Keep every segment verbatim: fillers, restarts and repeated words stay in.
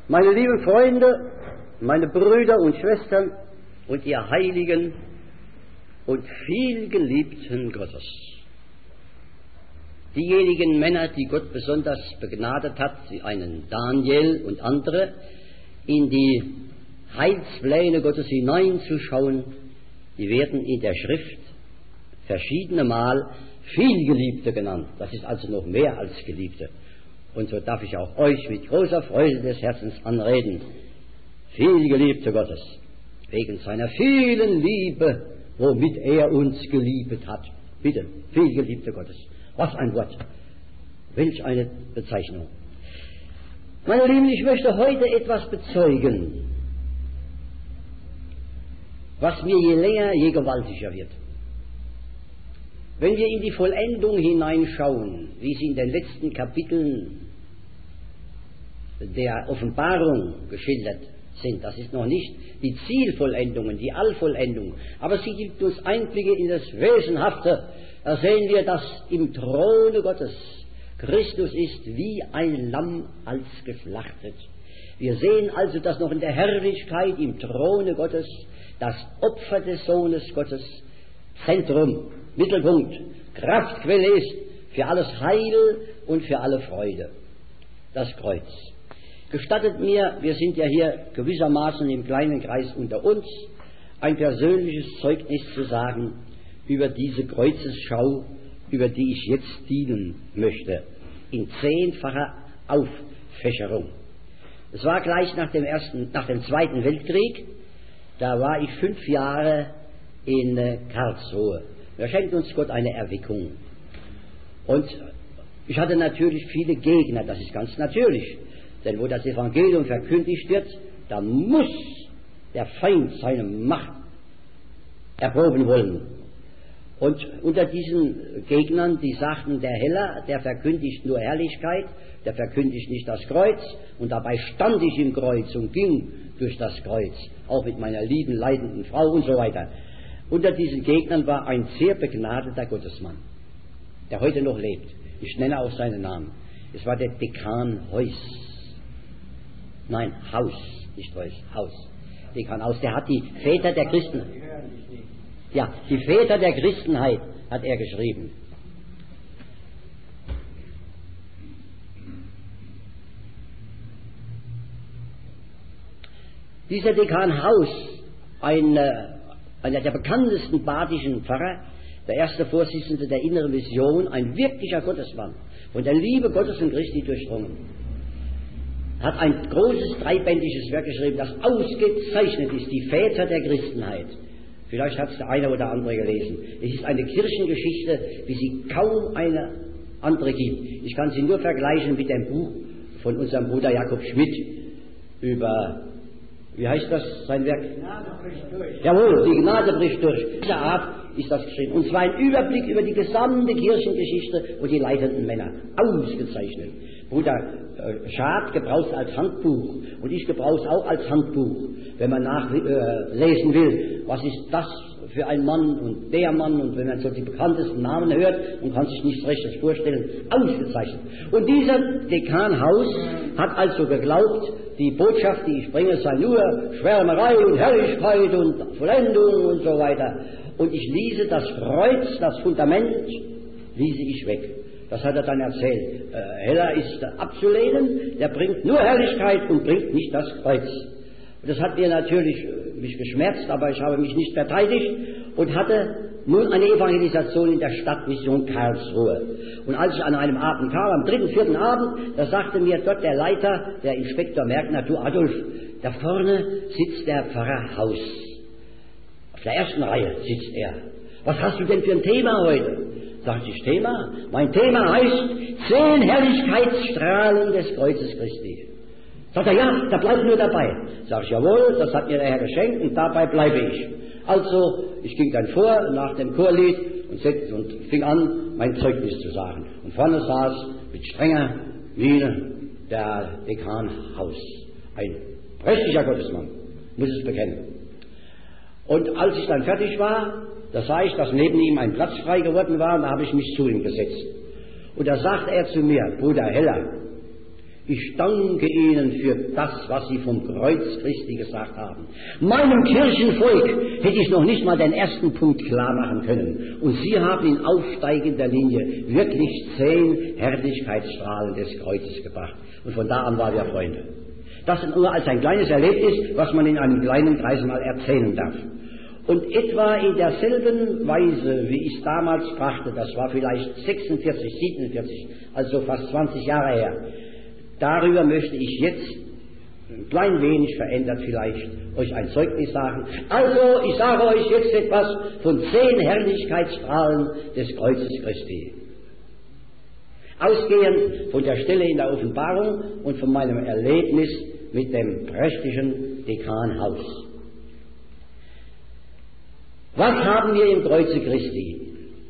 Meine lieben Freunde, meine Brüder und Schwestern und ihr Heiligen und vielgeliebten Gottes. Diejenigen Männer, die Gott besonders begnadet hat, wie einen Daniel und andere, in die Heilspläne Gottes hineinzuschauen, die werden in der Schrift verschiedene Mal Vielgeliebte genannt. Das ist also noch mehr als Geliebte. Und so darf ich auch euch mit großer Freude des Herzens anreden. Vielgeliebte Gottes, wegen seiner vielen Liebe, womit er uns geliebt hat. Bitte, vielgeliebte Gottes. Was ein Wort. Welch eine Bezeichnung. Meine Lieben, ich möchte heute etwas bezeugen, was mir je länger, je gewaltiger wird. Wenn wir in die Vollendung hineinschauen, wie sie in den letzten Kapiteln der Offenbarung geschildert sind, das ist noch nicht die Zielvollendungen, die Allvollendung, aber sie gibt uns Einblicke in das Wesenhafte. Da sehen wir, dass im Throne Gottes Christus ist wie ein Lamm als geschlachtet. Wir sehen also, dass noch in der Herrlichkeit im Throne Gottes das Opfer des Sohnes Gottes Zentrum, Mittelpunkt, Kraftquelle ist für alles Heil und für alle Freude. Das Kreuz. Gestattet mir, wir sind ja hier gewissermaßen im kleinen Kreis unter uns, ein persönliches Zeugnis zu sagen über diese Kreuzesschau, über die ich jetzt dienen möchte, in zehnfacher Auffächerung. Es war gleich nach dem ersten, nach dem Zweiten Weltkrieg, da war ich fünf Jahre in äh, Karlsruhe. Da schenkt uns Gott eine Erweckung. Und ich hatte natürlich viele Gegner, das ist ganz natürlich. Denn wo das Evangelium verkündigt wird, da muss der Feind seine Macht erproben wollen. Und unter diesen Gegnern, die sagten, der Heller, der verkündigt nur Herrlichkeit, der verkündigt nicht das Kreuz. Und dabei stand ich im Kreuz und ging durch das Kreuz, auch mit meiner lieben, leidenden Frau und so weiter. Unter diesen Gegnern war ein sehr begnadeter Gottesmann, der heute noch lebt. Ich nenne auch seinen Namen. Es war der Dekan Heuss. Nein, Haus, nicht Heuss, Haus. Dekan Haus, der hat die Väter der Christen, ja, die Väter der Christenheit hat er geschrieben. Dieser Dekan Haus, ein, äh, einer der bekanntesten badischen Pfarrer, der erste Vorsitzende der Inneren Mission, ein wirklicher Gottesmann, von der Liebe Gottes und Christi durchdrungen, hat ein großes dreibändiges Werk geschrieben, das ausgezeichnet ist, die Väter der Christenheit. Vielleicht hat es der eine oder andere gelesen. Es ist eine Kirchengeschichte, wie sie kaum eine andere gibt. Ich kann sie nur vergleichen mit dem Buch von unserem Bruder Jakob Schmidt über, wie heißt das, sein Werk? Die Gnade bricht durch. Jawohl, die Gnade bricht durch. Diese Art ist das geschrieben. Und zwar ein Überblick über die gesamte Kirchengeschichte und die leitenden Männer. Ausgezeichnet. Bruder äh, Schad gebraucht als Handbuch und ich gebrauche es auch als Handbuch, wenn man nachlesen äh, will, was ist das für ein Mann und der Mann, und wenn man so die bekanntesten Namen hört und kann sich nichts Rechtes vorstellen, ausgezeichnet. Und dieser Dekan Haus hat also geglaubt, die Botschaft, die ich bringe, sei nur Schwärmerei und Herrlichkeit und Vollendung und so weiter. Und ich ließe das Kreuz, das Fundament, ließe ich weg. Das hat er dann erzählt. Äh, Heller ist abzulehnen, der bringt nur Herrlichkeit und bringt nicht das Kreuz. Und das hat mir natürlich äh, mich geschmerzt, aber ich habe mich nicht verteidigt und hatte nun eine Evangelisation in der Stadtmission Karlsruhe. Und als ich an einem Abend kam, am dritten, vierten Abend, da sagte mir dort der Leiter, der Inspektor Merkner, du Adolf, da vorne sitzt der Pfarrer Haus. Auf der ersten Reihe sitzt er. Was hast du denn für ein Thema heute? Sagt ich, Thema? Mein Thema heißt zehn Herrlichkeitsstrahlen des Kreuzes Christi. Sagt er, ja, da bleib nur dabei. Sag ich, jawohl, das hat mir der Herr geschenkt und dabei bleibe ich. Also, ich ging dann vor nach dem Chorlied und, setzte, und fing an, mein Zeugnis zu sagen. Und vorne saß mit strenger Miene der Dekan Haus. Ein prächtiger Gottesmann, muss es bekennen. Und als ich dann fertig war, da sah ich, dass neben ihm ein Platz frei geworden war, und da habe ich mich zu ihm gesetzt. Und da sagte er zu mir, Bruder Heller, Ich danke Ihnen für das, was Sie vom Kreuz Christi gesagt haben. Meinem Kirchenvolk hätte ich noch nicht mal den ersten Punkt klar machen können. Und Sie haben in aufsteigender Linie wirklich zehn Herrlichkeitsstrahlen des Kreuzes gebracht. Und von da an waren wir Freunde. Das nur als ein kleines Erlebnis, was man in einem kleinen Kreis mal erzählen darf. Und etwa in derselben Weise, wie ich es damals brachte, das war vielleicht sechsundvierzig, siebenundvierzig, also fast zwanzig Jahre her, darüber möchte ich jetzt, ein klein wenig verändert vielleicht, euch ein Zeugnis sagen. Also, ich sage euch jetzt etwas von zehn Herrlichkeitsstrahlen des Kreuzes Christi. Ausgehend von der Stelle in der Offenbarung und von meinem Erlebnis mit dem prächtigen Dekanhaus. Was haben wir im Kreuze Christi?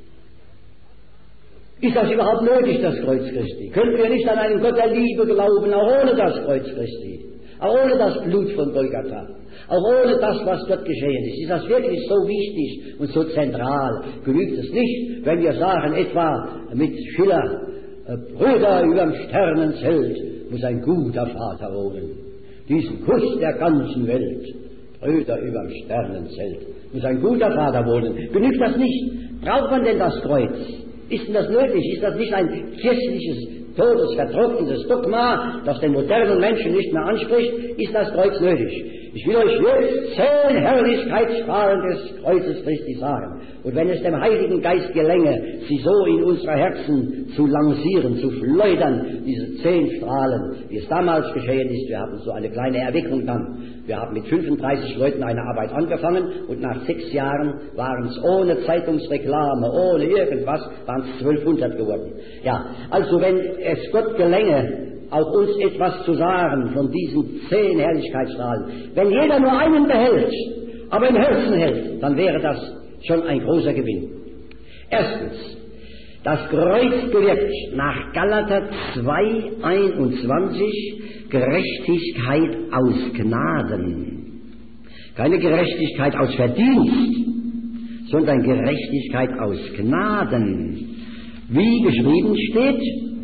Ist das überhaupt nötig, das Kreuz Christi? Können wir nicht an einen Gott der Liebe glauben, auch ohne das Kreuz Christi? Auch ohne das Blut von Golgatha? Auch ohne das, was dort geschehen ist? Ist das wirklich so wichtig und so zentral? Genügt es nicht, wenn wir sagen, etwa mit Schiller, Brüder überm Sternenzelt muss ein guter Vater wohnen. Diesen Kuss der ganzen Welt, Brüder überm Sternenzelt, muss ein guter Vater wohnen. Genügt das nicht? Braucht man denn das Kreuz? Ist denn das nötig? Ist das nicht ein kirchliches, todesvertrocknetes Dogma, das den modernen Menschen nicht mehr anspricht? Ist das Kreuz nötig? Ich will euch jetzt zehn Herrlichkeitsstrahlen des Kreuzes Christi sagen. Und wenn es dem Heiligen Geist gelänge, sie so in unsere Herzen zu lancieren, zu schleudern, diese zehn Strahlen, wie es damals geschehen ist, wir hatten so eine kleine Erweckung dann. Wir haben mit fünfunddreißig Leuten eine Arbeit angefangen und nach sechs Jahren waren es ohne Zeitungsreklame, ohne irgendwas, waren es zwölfhundert geworden. Ja, also wenn es Gott gelänge, auch uns etwas zu sagen von diesen zehn Herrlichkeitsstrahlen, wenn jeder nur einen behält, aber im Herzen hält, dann wäre das schon ein großer Gewinn. Erstens, das Kreuz gewirkt nach Galater zwei einundzwanzig Gerechtigkeit aus Gnaden. Keine Gerechtigkeit aus Verdienst, sondern Gerechtigkeit aus Gnaden. Wie geschrieben steht,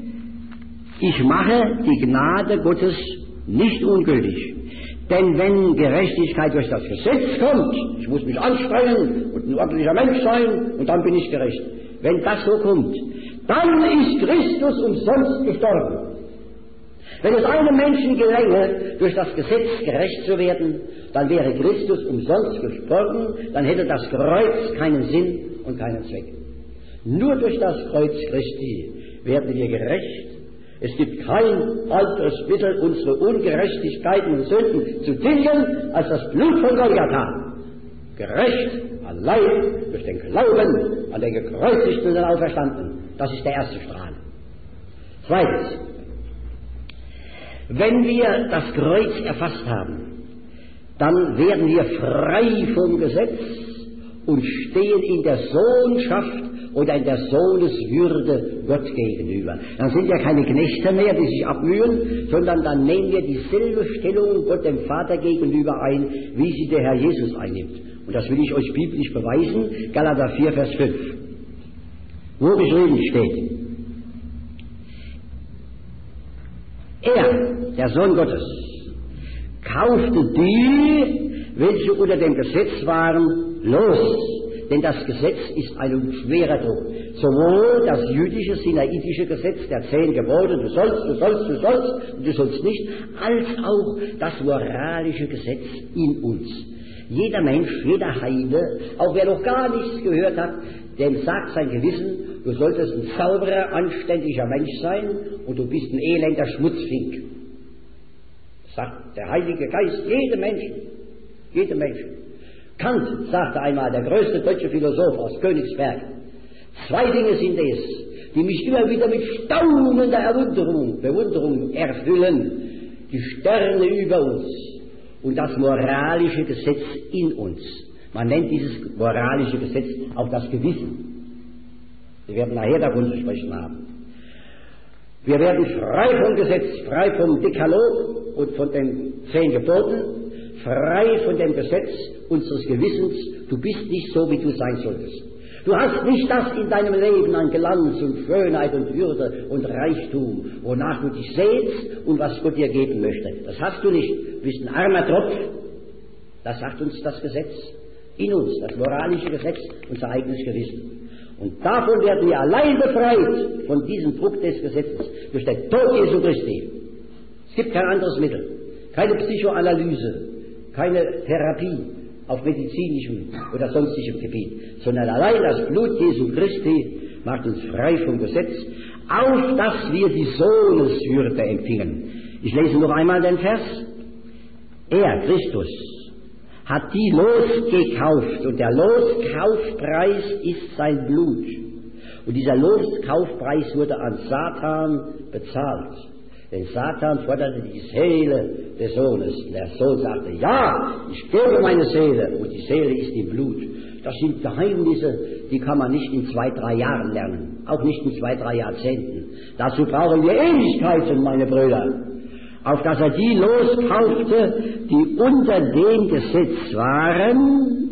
ich mache die Gnade Gottes nicht ungültig. Denn wenn Gerechtigkeit durch das Gesetz kommt, ich muss mich anstrengen und ein ordentlicher Mensch sein und dann bin ich gerecht. Wenn das so kommt, dann ist Christus umsonst gestorben. Wenn es einem Menschen gelänge, durch das Gesetz gerecht zu werden, dann wäre Christus umsonst gestorben, dann hätte das Kreuz keinen Sinn und keinen Zweck. Nur durch das Kreuz Christi werden wir gerecht. Es gibt kein anderes Mittel, unsere Ungerechtigkeiten und Sünden zu tilgen, als das Blut von Golgatha. Gerecht allein durch den Glauben an den gekreuzigten und den Auferstandenen. Das ist der erste Strahl. Zweitens, wenn wir das Kreuz erfasst haben, dann werden wir frei vom Gesetz und stehen in der Sohnschaft oder in der Sohneswürde Gott gegenüber. Dann sind wir keine Knechte mehr, die sich abmühen, sondern dann nehmen wir dieselbe Stellung Gott dem Vater gegenüber ein, wie sie der Herr Jesus einnimmt. Und das will ich euch biblisch beweisen, Galater vier, Vers fünf. Wo geschrieben steht, er, der Sohn Gottes, kaufte die, welche unter dem Gesetz waren, los. Denn das Gesetz ist ein schwerer Druck. Sowohl das jüdische, sinaitische Gesetz der zehn Gebote, du sollst, du sollst, du sollst und du sollst nicht, als auch das moralische Gesetz in uns. Jeder Mensch, jeder Heide, auch wer noch gar nichts gehört hat, dem sagt sein Gewissen, du solltest ein sauberer, anständiger Mensch sein und du bist ein elender Schmutzfink. Das sagt der Heilige Geist jedem Menschen, jedem Menschen. Kant sagte einmal, der größte deutsche Philosoph aus Königsberg, zwei Dinge sind es, die mich immer wieder mit staunender Erwunderung, Bewunderung erfüllen. Die Sterne über uns und das moralische Gesetz in uns. Man nennt dieses moralische Gesetz auch das Gewissen. Wir werden nachher davon zu sprechen haben. Wir werden frei vom Gesetz, frei vom Dekalog und von den zehn Geboten, frei von dem Gesetz unseres Gewissens, du bist nicht so, wie du sein solltest. Du hast nicht das in deinem Leben an Glanz und Schönheit und Würde und Reichtum, wonach du dich sehnst und was Gott dir geben möchte. Das hast du nicht. Du bist ein armer Tropf. Das sagt uns das Gesetz. In uns, das moralische Gesetz, unser eigenes Gewissen. Und davon werden wir allein befreit, von diesem Frucht des Gesetzes, durch den Tod Jesu Christi. Es gibt kein anderes Mittel, keine Psychoanalyse, keine Therapie auf medizinischem oder sonstigem Gebiet, sondern allein das Blut Jesu Christi macht uns frei vom Gesetz, auf dass wir die Sohneswürde empfingen. Ich lese noch einmal den Vers. Er, Christus, hat die losgekauft und der Loskaufpreis ist sein Blut. Und dieser Loskaufpreis wurde an Satan bezahlt. Denn Satan forderte die Seele des Sohnes. Der Sohn sagte, ja, ich gebe meine Seele. Und die Seele ist im Blut. Das sind Geheimnisse, die kann man nicht in zwei, drei Jahren lernen. Auch nicht in zwei, drei Jahrzehnten. Dazu brauchen wir Ewigkeiten, meine Brüder. Auf dass er die loskaufte, die unter dem Gesetz waren,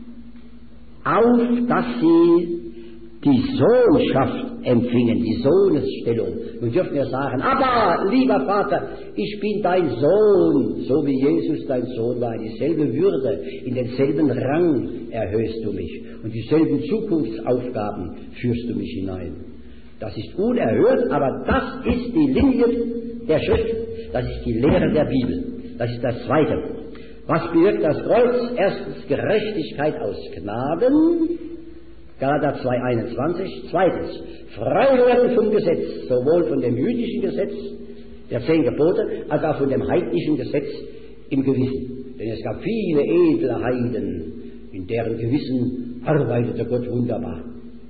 auf dass sie die Sohnschaft empfingen, die Sohnesstellung. Nun dürfen wir sagen, aber, lieber Vater, ich bin dein Sohn, so wie Jesus dein Sohn war, in dieselbe Würde, in denselben Rang erhöhst du mich und dieselben Zukunftsaufgaben führst du mich hinein. Das ist unerhört, aber das ist die Linie der Schrift, das ist die Lehre der Bibel. Das ist das Zweite. Was bewirkt das Kreuz? Erstens Gerechtigkeit aus Gnaden, Galater zwei einundzwanzig. Zweitens Freiwerden vom Gesetz, sowohl von dem jüdischen Gesetz der zehn Gebote, als auch von dem heidnischen Gesetz im Gewissen. Denn es gab viele edle Heiden, in deren Gewissen arbeitete Gott wunderbar.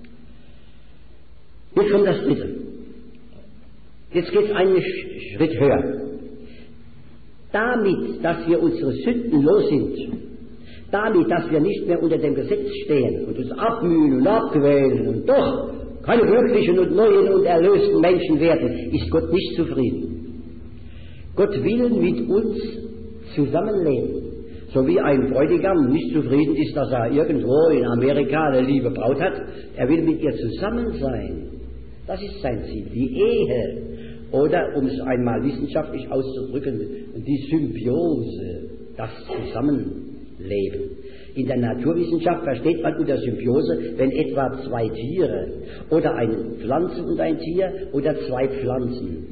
Jetzt kommt das Dritte. Jetzt geht es einen Schritt höher. Damit, dass wir unsere Sünden los sind, damit, dass wir nicht mehr unter dem Gesetz stehen und uns abmühen und abquälen und doch keine glücklichen und neuen und erlösten Menschen werden, ist Gott nicht zufrieden. Gott will mit uns zusammenleben. So wie ein Bräutigam nicht zufrieden ist, dass er irgendwo in Amerika eine liebe Braut hat, er will mit ihr zusammen sein. Das ist sein Ziel, die Ehe. Oder, um es einmal wissenschaftlich auszudrücken, die Symbiose, das Zusammenleben. In der Naturwissenschaft versteht man unter Symbiose, wenn etwa zwei Tiere oder eine Pflanze und ein Tier oder zwei Pflanzen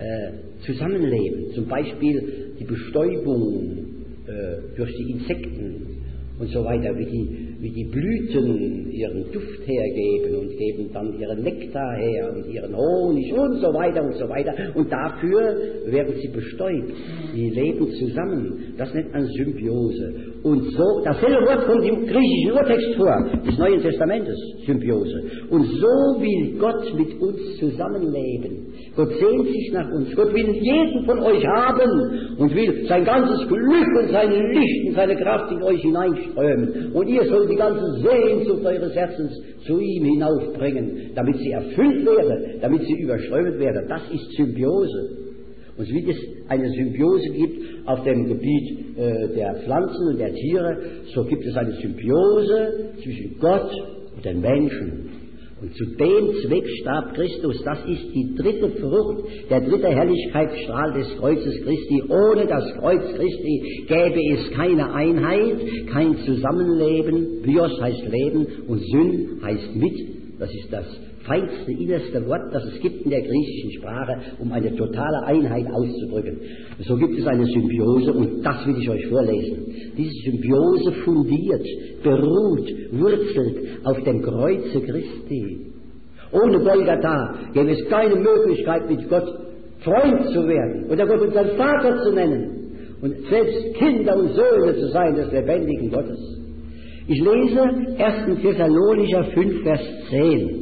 äh, zusammenleben. Zum Beispiel die Bestäubung äh, durch die Insekten und so weiter, wie die, wie die Blüten ihren Duft hergeben und geben dann ihren Nektar her und ihren Honig und so weiter und so weiter. Und dafür werden sie bestäubt. Sie leben zusammen. Das nennt man Symbiose. Und so, dasselbe Wort kommt im griechischen Urtext vor, des Neuen Testamentes, Symbiose. Und so will Gott mit uns zusammenleben. Gott sehnt sich nach uns. Gott will jeden von euch haben und will sein ganzes Glück und sein Licht und seine Kraft in euch hineinströmen. Und ihr sollt die ganze Sehnsucht eures Herzens zu ihm hinaufbringen, damit sie erfüllt werde, damit sie überströmt werde. Das ist Symbiose. Und wie es eine Symbiose gibt auf dem Gebiet äh, der Pflanzen und der Tiere, so gibt es eine Symbiose zwischen Gott und den Menschen. Und zu dem Zweck starb Christus. Das ist die dritte Frucht, der dritte Herrlichkeitsstrahl des Kreuzes Christi. Ohne das Kreuz Christi gäbe es keine Einheit, kein Zusammenleben. Bios heißt Leben und Syn heißt mit. Das ist das feinste, innerste Wort, das es gibt in der griechischen Sprache, um eine totale Einheit auszudrücken. So gibt es eine Symbiose und das will ich euch vorlesen. Diese Symbiose fundiert, beruht, wurzelt auf dem Kreuze Christi. Ohne Golgatha gäbe es keine Möglichkeit, mit Gott Freund zu werden oder Gott unseren Vater zu nennen und selbst Kinder und Söhne zu sein des lebendigen Gottes. Ich lese erster Thessalonicher fünf, Vers zehn.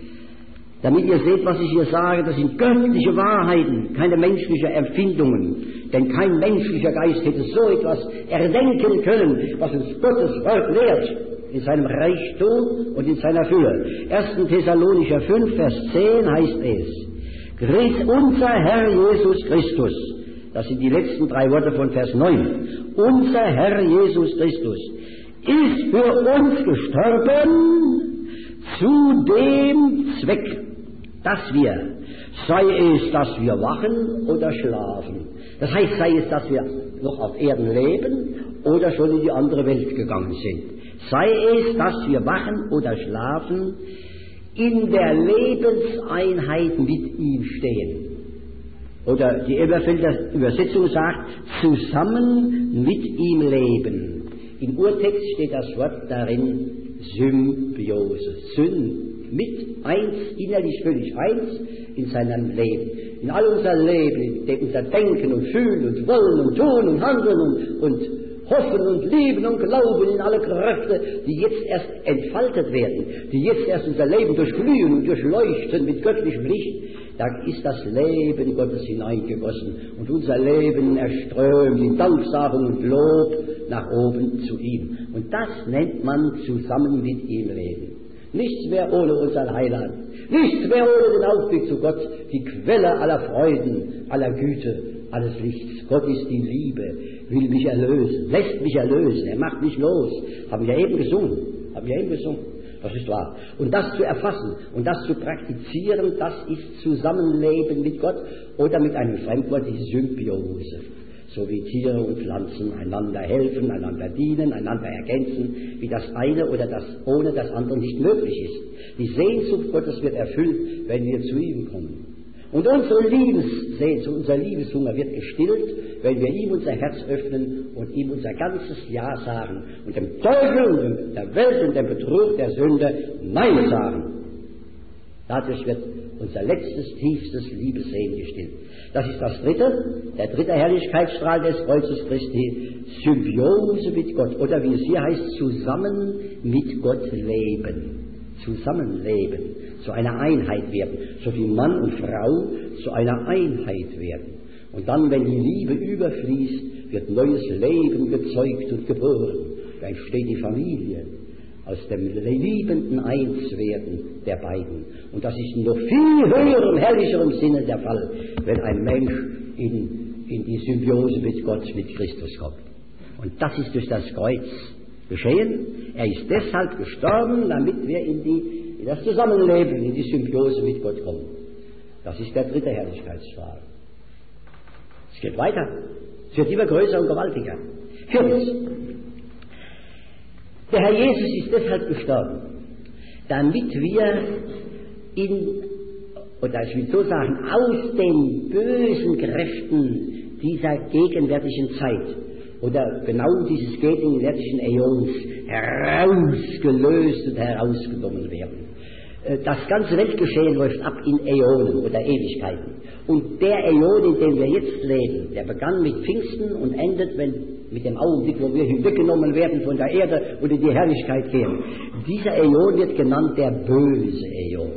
Damit ihr seht, was ich hier sage, das sind göttliche Wahrheiten, keine menschlichen Empfindungen. Denn kein menschlicher Geist hätte so etwas erdenken können, was uns Gottes Wort lehrt, in seinem Reichtum und in seiner Fülle. erster Thessalonicher fünf, Vers zehn heißt es, unser Herr Jesus Christus, das sind die letzten drei Worte von Vers neun, unser Herr Jesus Christus ist für uns gestorben, zu dem Zweck, dass wir, sei es, dass wir wachen oder schlafen, das heißt, sei es, dass wir noch auf Erden leben oder schon in die andere Welt gegangen sind, sei es, dass wir wachen oder schlafen, in der Lebenseinheit mit ihm stehen. Oder die Elberfelder Übersetzung sagt, zusammen mit ihm leben. Im Urtext steht das Wort darin, Symbiose, Syn, mit eins, innerlich völlig eins in seinem Leben. In all unser Leben, in unser Denken und Fühlen und Wollen und Tun und Handeln und, und Hoffen und Lieben und Glauben in alle Kräfte, die jetzt erst entfaltet werden, die jetzt erst unser Leben durchglühen und durchleuchten mit göttlichem Licht, da ist das Leben Gottes hineingegossen und unser Leben erströmt in Danksagung und Lob nach oben zu ihm. Und das nennt man zusammen mit ihm leben. Nichts mehr ohne unseren Heiland, nichts mehr ohne den Aufblick zu Gott, die Quelle aller Freuden, aller Güte, alles Lichts. Gott ist die Liebe, will mich erlösen, lässt mich erlösen, er macht mich los. Haben wir eben gesungen, haben wir eben gesungen. Das ist wahr. Und das zu erfassen und das zu praktizieren, das ist Zusammenleben mit Gott oder mit einem Fremdwort, die Symbiose. So wie Tiere und Pflanzen einander helfen, einander dienen, einander ergänzen, wie das eine oder das ohne das andere nicht möglich ist. Die Sehnsucht Gottes wird erfüllt, wenn wir zu ihm kommen. Und unsere Liebessehnsucht, unser Liebeshunger wird gestillt, wenn wir ihm unser Herz öffnen und ihm unser ganzes Ja sagen und dem Teufel und der Welt und dem Betrug der Sünde Nein sagen. Dadurch wird unser letztes, tiefstes Liebessehnen gestillt. Das ist das dritte, der dritte Herrlichkeitsstrahl des Kreuzes Christi, Symbiose mit Gott, oder wie es hier heißt, zusammen mit Gott leben. Zusammenleben, zu einer Einheit werden, so wie Mann und Frau zu einer Einheit werden. Und dann, wenn die Liebe überfließt, wird neues Leben gezeugt und geboren. Da entsteht die Familie aus dem liebenden Einswerden der beiden. Und das ist in noch viel höherem, herrlicherem Sinne der Fall, wenn ein Mensch in, in die Symbiose mit Gott, mit Christus kommt. Und das ist durch das Kreuz geschehen. Er ist deshalb gestorben, damit wir in, die, in das Zusammenleben, in die Symbiose mit Gott kommen. Das ist der dritte Herrlichkeitsstrahl. Es geht weiter. Es wird immer größer und gewaltiger. Viertens. Der Herr Jesus ist deshalb gestorben, damit wir in, oder ich will so sagen, aus den bösen Kräften dieser gegenwärtigen Zeit oder genau dieses gegenwärtigen Äons herausgelöst und herausgenommen werden. Das ganze Weltgeschehen läuft ab in Äonen oder Ewigkeiten. Und der Äon, in dem wir jetzt leben, der begann mit Pfingsten und endet wenn, mit dem Augenblick, wo wir hinweggenommen werden von der Erde und in die Herrlichkeit kehren. Dieser Äon wird genannt der böse Äon.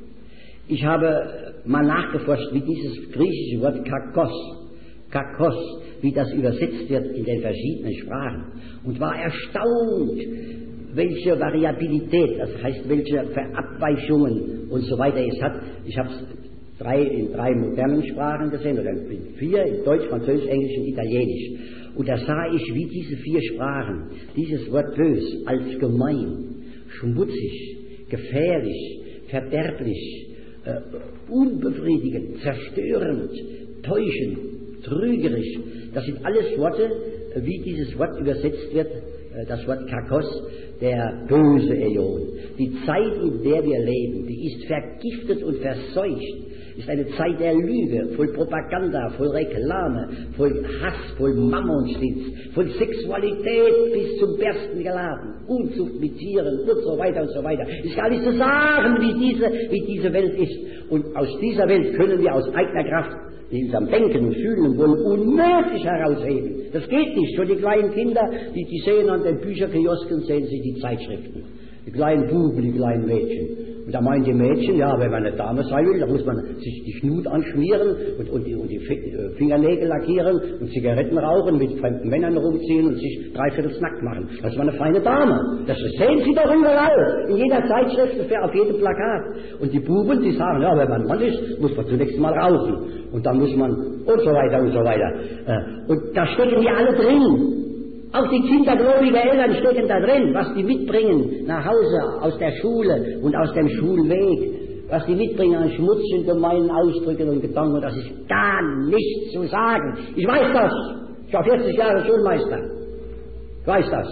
Ich habe mal nachgeforscht, wie dieses griechische Wort kakos, kakos, wie das übersetzt wird in den verschiedenen Sprachen, und war erstaunt, welche Variabilität, das heißt, welche Verabweichungen und so weiter es hat. Ich habe es drei, in drei modernen Sprachen gesehen, oder in vier, in Deutsch, Französisch, Englisch und Italienisch. Und da sah ich, wie diese vier Sprachen dieses Wort bös als gemein, schmutzig, gefährlich, verderblich, äh, unbefriedigend, zerstörend, täuschend, trügerisch, das sind alles Worte, wie dieses Wort übersetzt wird, das Wort Kakos, der böse Äon. Die Zeit, in der wir leben, die ist vergiftet und verseucht, ist eine Zeit der Lüge, voll Propaganda, voll Reklame, voll Hass, voll Mammonsitz, voll Sexualität bis zum Bersten geladen, Unzucht mit Tieren und so weiter und so weiter. Es ist gar nicht zu sagen, wie diese, wie diese Welt ist. Und aus dieser Welt können wir aus eigener Kraft in unserem Denken und Fühlen und Wollen unmöglich herausheben. Das geht nicht. Schon die kleinen Kinder, die, die sehen an den Bücherkiosken, sehen sie die Zeitschriften. Die kleinen Buben, die kleinen Mädchen. Und da meinen die Mädchen, ja, wenn man eine Dame sein will, dann muss man sich die Schnut anschmieren und, und, die, und die Fingernägel lackieren und Zigaretten rauchen, mit fremden Männern rumziehen und sich dreiviertel nackt machen. Das ist mal eine feine Dame. Das sehen Sie doch überall. In jeder Zeitschrift, auf jedem Plakat. Und die Buben, die sagen, ja, wenn man ein Mann ist, muss man zunächst mal rauchen. Und dann muss man und so weiter und so weiter. Und da stecken wir alle drin. Auch die Kinder gläubiger Eltern stecken da drin, was die mitbringen nach Hause aus der Schule und aus dem Schulweg, was die mitbringen an Schmutz und gemeinen Ausdrücken und Gedanken, das ist gar nicht zu sagen. Ich weiß das. Ich war vierzig Jahre Schulmeister. Ich weiß das.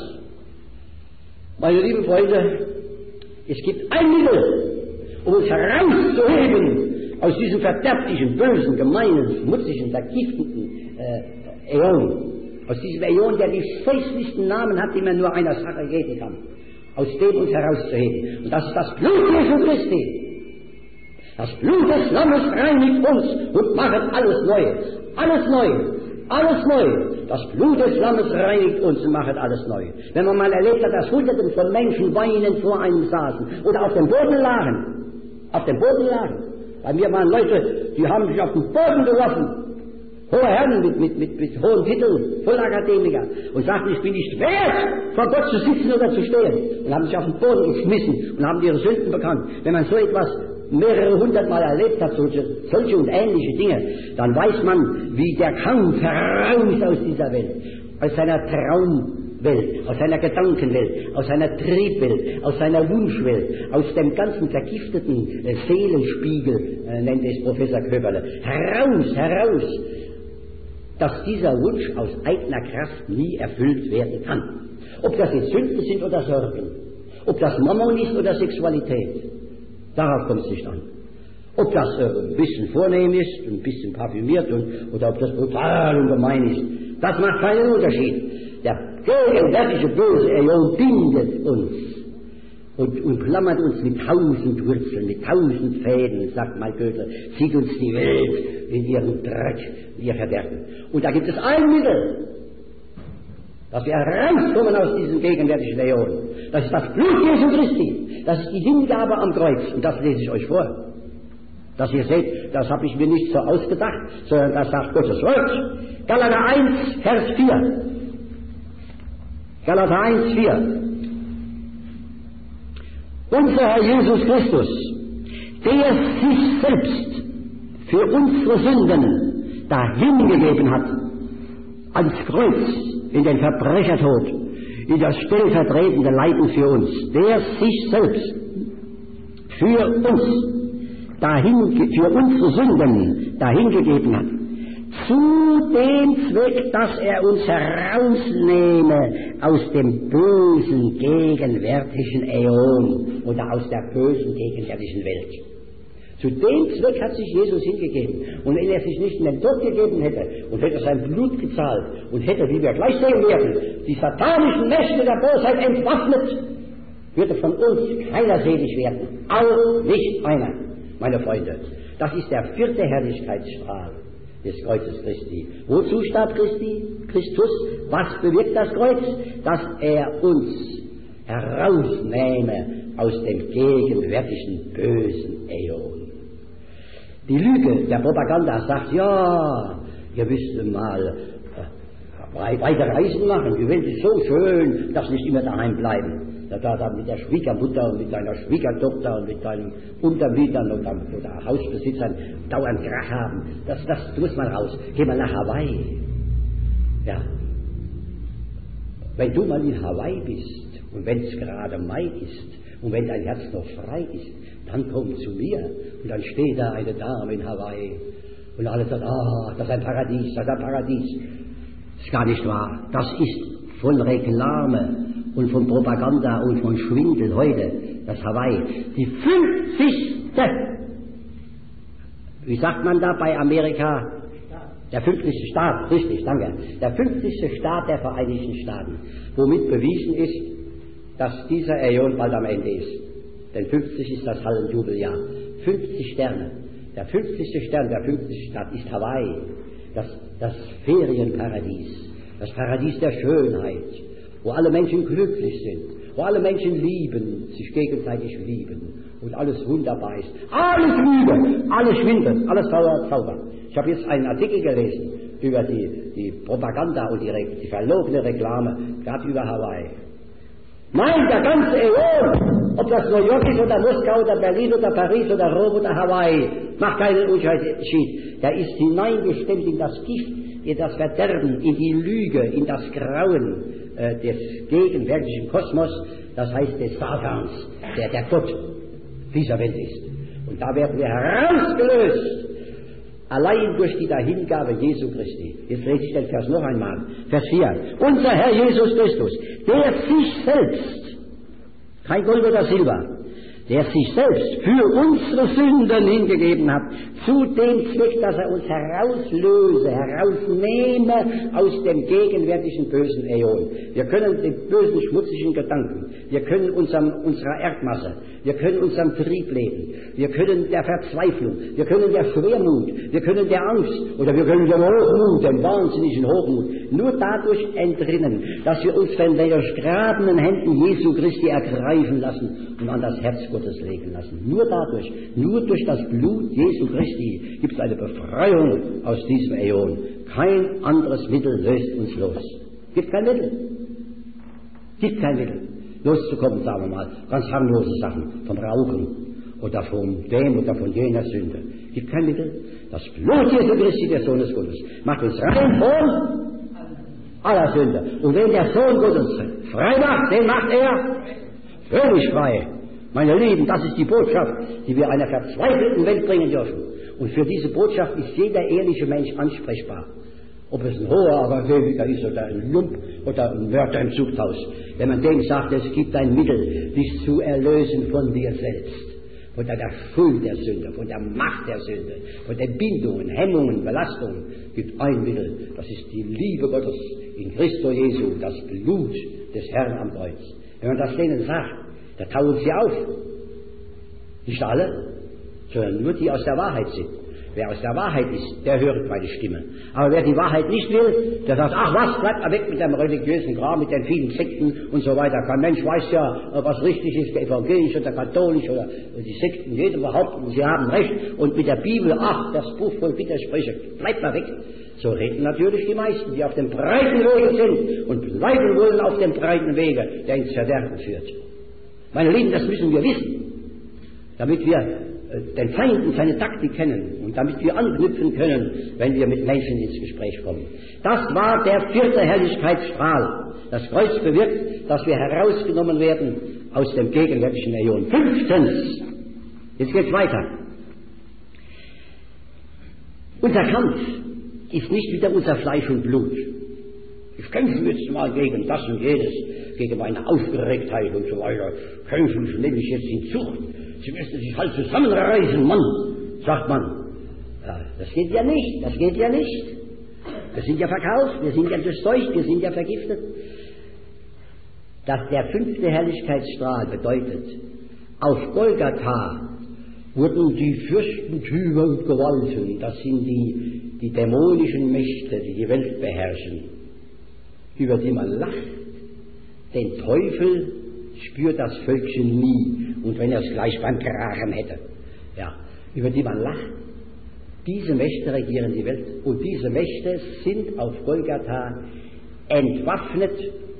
Meine lieben Freunde, es gibt ein Mittel, um uns herauszuheben aus diesem verderblichen, bösen, gemeinen, schmutzigen, vergifteten äh, Äon. Aus diesem Äon, der die scheußlichsten Namen hat, die man nur einer Sache geben kann. Aus dem uns herauszuheben. Und das ist das Blut Jesu Christi. Das Blut des Lammes reinigt uns und macht alles neu. Alles neu. Alles neu. Das Blut des Lammes reinigt uns und macht alles neu. Wenn man mal erlebt hat, dass Hunderten von Menschen weinend vor einem saßen oder auf dem Boden lagen. Auf dem Boden lagen. Bei mir waren Leute, die haben sich auf den Boden geworfen. Hohe Herren mit, mit, mit, mit hohen Titeln, Vollakademiker, und sagten, ich bin nicht wert, vor Gott zu sitzen oder zu stehen. Und haben sich auf den Boden geschmissen und haben ihre Sünden bekannt. Wenn man so etwas mehrere hundert Mal erlebt hat, solche, solche und ähnliche Dinge, dann weiß man, wie der Kampf heraus aus dieser Welt, aus seiner Traumwelt, aus seiner Gedankenwelt, aus seiner Triebwelt, aus seiner Wunschwelt, aus dem ganzen vergifteten äh, Seelenspiegel, äh, nennt es Professor Köberle, heraus, heraus, dass dieser Wunsch aus eigener Kraft nie erfüllt werden kann. Ob das jetzt Sünden sind oder Sorgen, ob das Mammon ist oder Sexualität, darauf kommt es nicht an. Ob das äh, ein bisschen vornehm ist, ein bisschen parfümiert und, oder ob das brutal und gemein ist, das macht keinen Unterschied. Der gegenwärtige böse Äon bindet uns und, und klammert uns mit tausend Wurzeln, mit tausend Fäden, sagt mal Goethe, zieht uns die Welt in ihren Dreck, in ihr Verderben. Und da gibt es ein Mittel, dass wir herauskommen aus diesem gegenwärtigen Äon. Das ist das Blut Jesu Christi. Das ist die Hingabe am Kreuz. Und das lese ich euch vor. Dass ihr seht, das habe ich mir nicht so ausgedacht, sondern das sagt Gottes Wort. Galater eins, Vers vier. Galater eins, vier. Unser Herr Jesus Christus, der sich selbst für unsere Sünden dahingegeben hat, ans Kreuz, in den Verbrechertod, in das stellvertretende Leiden für uns, der sich selbst für uns dahin, für unsere Sünden dahingegeben hat, zu dem Zweck, dass er uns herausnehme aus dem bösen gegenwärtigen Äon oder aus der bösen gegenwärtigen Welt. Zu dem Zweck hat sich Jesus hingegeben. Und wenn er sich nicht in den Tod gegeben hätte und hätte sein Blut gezahlt und hätte, wie wir gleich sehen werden, die satanischen Mächte der Bosheit entwaffnet, würde von uns keiner selig werden. Auch nicht einer, meine Freunde. Das ist der vierte Herrlichkeitsstrahl des Kreuzes Christi. Wozu starb Christi? Christus? Was bewirkt das Kreuz? Dass er uns herausnehme aus dem gegenwärtigen bösen Äon. Die Lüge der Propaganda sagt, ja, ihr müsst mal äh, weiter Reisen machen, die Welt ist so schön, dass nicht immer daheim bleiben. Da, da, da mit der Schwiegermutter und mit deiner Schwiegertochter und mit deinen Untermietern oder, oder Hausbesitzern dauernd Krach haben. Das, das, du musst mal raus. Geh mal nach Hawaii. Ja. Wenn du mal in Hawaii bist und wenn es gerade Mai ist und wenn dein Herz noch frei ist, dann komm zu mir und dann steht da eine Dame in Hawaii und alle sagen, ah, das ist ein Paradies, das ist ein Paradies. Das ist gar nicht wahr. Das ist von Reklame und von Propaganda und von Schwindel heute, das Hawaii. Die fünfzigste, wie sagt man da bei Amerika? Der fünfzigste Staat, richtig, danke. Der fünfzigste Staat der Vereinigten Staaten, womit bewiesen ist, dass dieser Äon bald am Ende ist. Denn fünfzig ist das Hallenjubeljahr. fünfzig Sterne. Der fünfzigste Stern der fünfzigsten Stadt ist Hawaii. Das, das Ferienparadies. Das Paradies der Schönheit. Wo alle Menschen glücklich sind. Wo alle Menschen lieben, sich gegenseitig lieben. Und alles wunderbar ist. Alles Liebe, alles Schwindel, alles Zauber, Zauber. Ich habe jetzt einen Artikel gelesen über die, die Propaganda und die, die verlogene Reklame, gerade über Hawaii. Nein, der ganze Äon, ob das New York ist oder Moskau oder Berlin oder Paris oder Rom oder Hawaii, macht keinen Unterschied. Der ist hineingestemmt in das Gift, in das Verderben, in die Lüge, in das Grauen, äh, des gegenwärtigen Kosmos, das heißt des Satans, der der Gott dieser Welt ist. Und da werden wir herausgelöst, allein durch die Dahingabe Jesu Christi. Jetzt lese ich den Vers noch einmal. Vers vier. Unser Herr Jesus Christus, der sich selbst, kein Gold oder Silber, der sich selbst für unsere Sünden hingegeben hat, zu dem Zweck, dass er uns herauslöse, herausnehme aus dem gegenwärtigen bösen Äon. Wir können den bösen, schmutzigen Gedanken, wir können unserem, unserer Erdmasse, wir können unserem Trieb leben, wir können der Verzweiflung, wir können der Schwermut, wir können der Angst oder wir können dem Hochmut, dem wahnsinnigen Hochmut, nur dadurch entrinnen, dass wir uns von den grabenden Händen Jesu Christi ergreifen lassen und an das Herz Gottes legen lassen. Nur dadurch, nur durch das Blut Jesu Christi gibt es eine Befreiung aus diesem Äon. Kein anderes Mittel löst uns los. Gibt kein Mittel. Gibt kein Mittel, loszukommen, sagen wir mal, ganz harmlose Sachen, vom Rauchen oder von dem oder von jener Sünde. Gibt kein Mittel. Das Blut Jesu Christi, der Sohn des Gottes, macht uns rein von aller Sünde. Und wenn der Sohn Gottes frei macht, den macht er völlig frei. Meine Lieben, das ist die Botschaft, die wir einer verzweifelten Welt bringen dürfen. Und für diese Botschaft ist jeder ehrliche Mensch ansprechbar. Ob es ein hoher Akademiker ist oder ein Lump oder ein Wörter im Zuchthaus. Wenn man dem sagt, es gibt ein Mittel, dich zu erlösen von dir selbst. Von der Schuld der Sünde, von der Macht der Sünde, von den Bindungen, Hemmungen, Belastungen, gibt ein Mittel. Das ist die Liebe Gottes in Christo Jesu, das Blut des Herrn am Kreuz. Wenn man das denen sagt, da tauen sie auf. Nicht alle, sondern nur die aus der Wahrheit sind. Wer aus der Wahrheit ist, der hört meine Stimme. Aber wer die Wahrheit nicht will, der sagt, ach was, bleibt mal weg mit dem religiösen Kram, mit den vielen Sekten und so weiter. Kein Mensch weiß ja, was richtig ist, der evangelisch oder katholisch oder die Sekten, jeder behaupten, sie haben recht. Und mit der Bibel, ach, das Buch voll Widersprüche, bleibt mal weg. So reden natürlich die meisten, die auf dem breiten Wege sind und bleiben wollen auf dem breiten Wege, der ins Verderben führt. Meine Lieben, das müssen wir wissen, damit wir den Feind und seine Taktik kennen und damit wir anknüpfen können, wenn wir mit Menschen ins Gespräch kommen. Das war der vierte Herrlichkeitsstrahl. Das Kreuz bewirkt, dass wir herausgenommen werden aus dem gegenwärtigen Äon. Fünftens, jetzt geht's weiter. Unser Kampf ist nicht wieder unser Fleisch und Blut. Ich kämpfe jetzt mal gegen das und jenes, gegen meine Aufgeregtheit und so weiter. Kämpfen nehme ich jetzt in Zucht. Sie müssen sich halt zusammenreißen, Mann, sagt man. Ja, das geht ja nicht, das geht ja nicht. Wir sind ja verkauft, wir sind ja durchseucht, wir sind ja vergiftet. Dass der fünfte Herrlichkeitsstrahl bedeutet, auf Golgatha wurden die Fürstentümer und Gewalten, das sind die, die dämonischen Mächte, die die Welt beherrschen, über die man lacht. Den Teufel spürt das Völkchen nie. Und wenn er es gleich beim Kragen hätte, ja, über die man lacht, diese Mächte regieren die Welt. Und diese Mächte sind auf Golgatha entwaffnet.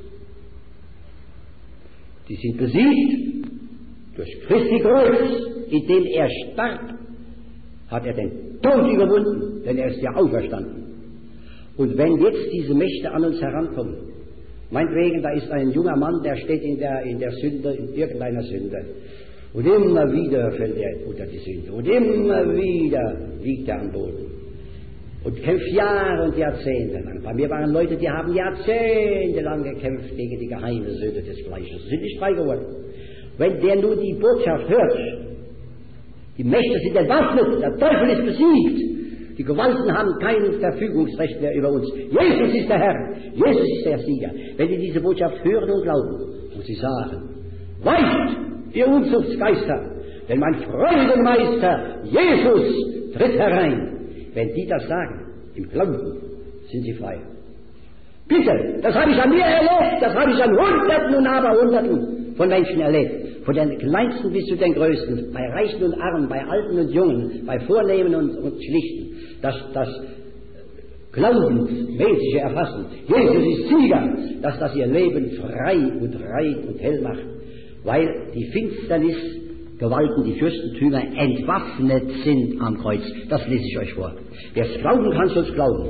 Die sind besiegt durch Christi Kreuz, indem er starb, hat er den Tod überwunden, denn er ist ja auferstanden. Und wenn jetzt diese Mächte an uns herankommen, meinetwegen, da ist ein junger Mann, der steht in der, in der Sünde, in irgendeiner Sünde. Und immer wieder fällt er unter die Sünde. Und immer wieder liegt er am Boden. Und kämpft Jahre und Jahrzehnte lang. Bei mir waren Leute, die haben jahrzehntelang gekämpft gegen die geheime Sünde des Fleisches. Sie sind nicht frei geworden. Wenn der nur die Botschaft hört, die Mächte sind entwaffnet, der Teufel ist besiegt. Die Gewalten haben kein Verfügungsrecht mehr über uns. Jesus ist der Herr. Jesus ist der Sieger. Wenn die diese Botschaft hören und glauben und sie sagen, weicht, ihr Unzuchtsgeister, denn mein Freudenmeister Jesus tritt herein. Wenn die das sagen, im Glauben, sind sie frei. Bitte, das habe ich an mir erlebt, das habe ich an Hunderten und Aberhunderten von Menschen erlebt. Von den Kleinsten bis zu den Größten, bei Reichen und Armen, bei Alten und Jungen, bei Vornehmen und, und Schlichten. Das, das glaubensmäßige Erfassen, Jesus ist Sieger, dass das ihr Leben frei und rein und hell macht, weil die Finsternis, Gewalten, die Fürstentümer entwaffnet sind am Kreuz. Das lese ich euch vor. Wer es glauben kann, soll es glauben.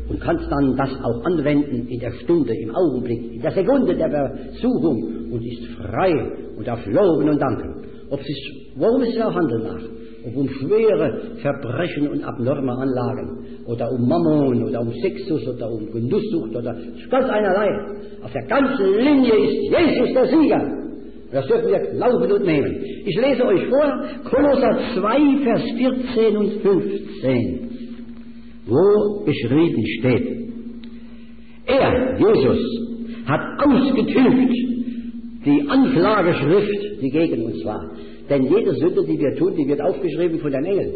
und kannst dann das auch anwenden in der Stunde, im Augenblick, in der Sekunde der Versuchung und ist frei und darf loben und danken. Ob es, worum es sich auch handelt nach, ob um schwere Verbrechen und abnorme Anlagen oder um Mammon oder um Sexus oder um Genusssucht oder ganz einerlei. Auf der ganzen Linie ist Jesus der Sieger. Das dürfen wir glauben und nehmen. Ich lese euch vor, Kolosser zwei, Vers vierzehn und fünfzehn, wo geschrieben steht: Er, Jesus, hat ausgetilgt die Anklageschrift, die gegen uns war. Denn jede Sünde, die wir tun, die wird aufgeschrieben von den Engeln.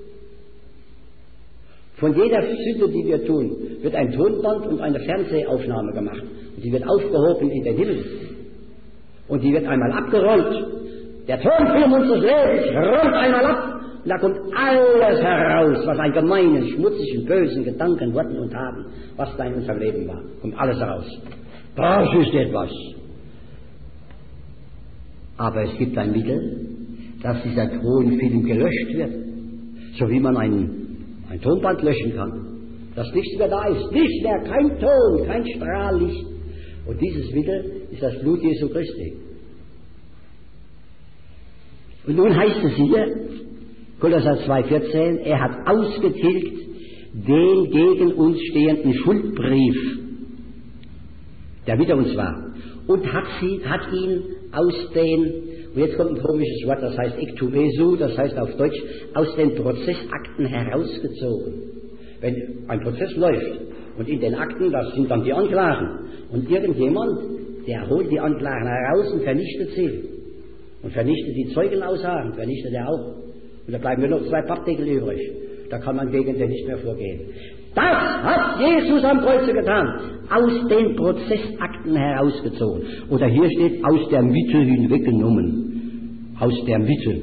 Von jeder Sünde, die wir tun, wird ein Tonband und eine Fernsehaufnahme gemacht. Und die wird aufgehoben in den Himmel. Und die wird einmal abgerollt. Der Tonfilm unseres Lebens rollt einmal ab. Und da kommt alles heraus, was an gemeinen, schmutzigen, bösen Gedanken, Worten und Taten, was da in unserem Leben war. Kommt alles heraus. Das ist etwas. Aber es gibt ein Mittel, dass dieser Tonfilm gelöscht wird. So wie man ein, ein Tonband löschen kann. Dass nichts mehr da ist. Nichts mehr, kein Ton, kein Strahllicht. Und dieses Mittel ist das Blut Jesu Christi. Und nun heißt es hier, Kolosser zwei, vierzehn, er hat ausgetilgt den gegen uns stehenden Schuldbrief, der wider uns war, und hat, sie, hat ihn aus den, und jetzt kommt ein komisches Wort, das heißt Ektumesu, das heißt auf Deutsch, aus den Prozessakten herausgezogen. Wenn ein Prozess läuft und in den Akten, das sind dann die Anklagen, und irgendjemand, der holt die Anklagen heraus und vernichtet sie. Und vernichtet die Zeugenaussagen, vernichtet er auch. Und da bleiben nur noch zwei Pappdeckel übrig. Da kann man gegen den nicht mehr vorgehen. Das hat Jesus am Kreuze getan. Aus den Prozessakten herausgezogen. Oder hier steht, aus der Mitte hinweggenommen. Aus der Mitte.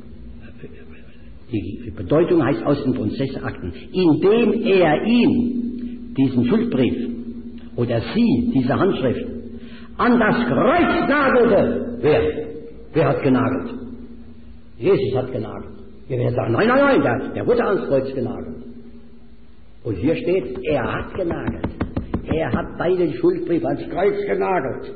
Die Bedeutung heißt aus den Prozessakten. Indem er ihn, diesen Schuldbrief, oder sie, diese Handschrift, an das Kreuz nagelte. Wer? Wer hat genagelt? Jesus hat genagelt. Wir werden sagen, nein, nein, nein, der, der wurde ans Kreuz genagelt. Und hier steht, er hat genagelt. Er hat deinen Schuldbrief ans Kreuz genagelt.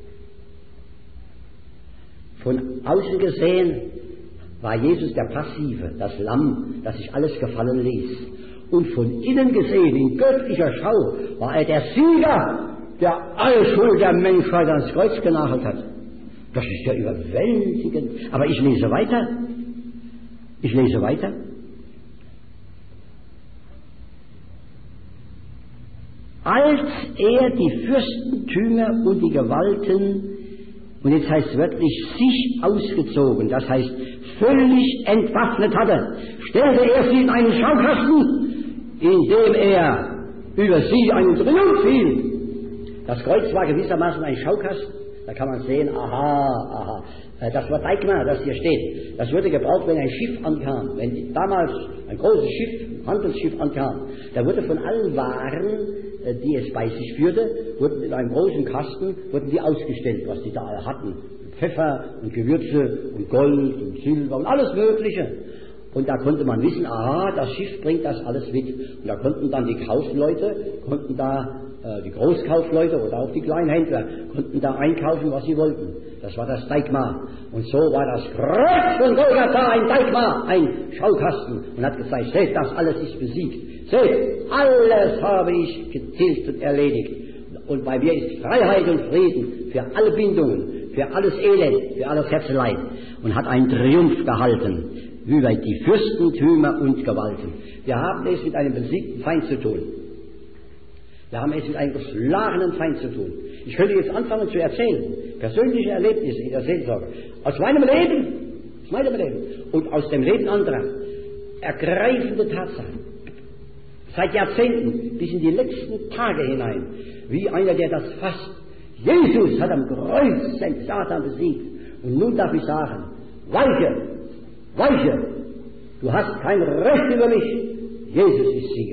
Von außen gesehen war Jesus der Passive, das Lamm, das sich alles gefallen ließ. Und von innen gesehen, in göttlicher Schau, war er der Sieger, der alle Schuld der Menschheit ans Kreuz genagelt hat. Das ist ja überwältigend. Aber ich lese weiter. Ich lese weiter. Als er die Fürstentümer und die Gewalten, und jetzt heißt es wörtlich, sich ausgezogen, das heißt völlig entwaffnet hatte, stellte er sie in einen Schaukasten, indem er über sie einen Triumph hielt. Das Kreuz war gewissermaßen ein Schaukasten. Da kann man sehen, aha, aha. Das war Deigma, das hier steht. Das wurde gebraucht, wenn ein Schiff ankam. Wenn damals ein großes Schiff, ein Handelsschiff ankam, da wurde von allen Waren, die es bei sich führte, wurden in einem großen Kasten, wurden die ausgestellt, was die da alle hatten. Pfeffer und Gewürze und Gold und Silber und alles Mögliche. Und da konnte man wissen, aha, das Schiff bringt das alles mit. Und da konnten dann die Kaufleute, konnten da, äh, die Großkaufleute oder auch die Kleinhändler, konnten da einkaufen, was sie wollten. Das war das Deigma. Und so war das Kreuz von Golgatha ein Deigma, ein Schaukasten. Und hat gesagt, seht, das alles ist besiegt. Seht, alles habe ich getilgt und erledigt. Und bei mir ist Freiheit und Frieden für alle Bindungen, für alles Elend, für alles Herzeleid. Und hat einen Triumph gehalten über die Fürstentümer und Gewalten. Wir haben es mit einem besiegten Feind zu tun. Wir haben es mit einem geschlagenen Feind zu tun. Ich könnte jetzt anfangen zu erzählen, persönliche Erlebnisse in der Seelsorge, aus meinem Leben, aus meinem Leben und aus dem Leben anderer. Ergreifende Tatsachen. Seit Jahrzehnten bis in die letzten Tage hinein, wie einer, der das fasst. Jesus hat am Kreuz den Satan besiegt. Und nun darf ich sagen, weiche, weiche, du hast kein Recht über mich. Jesus ist Sieger.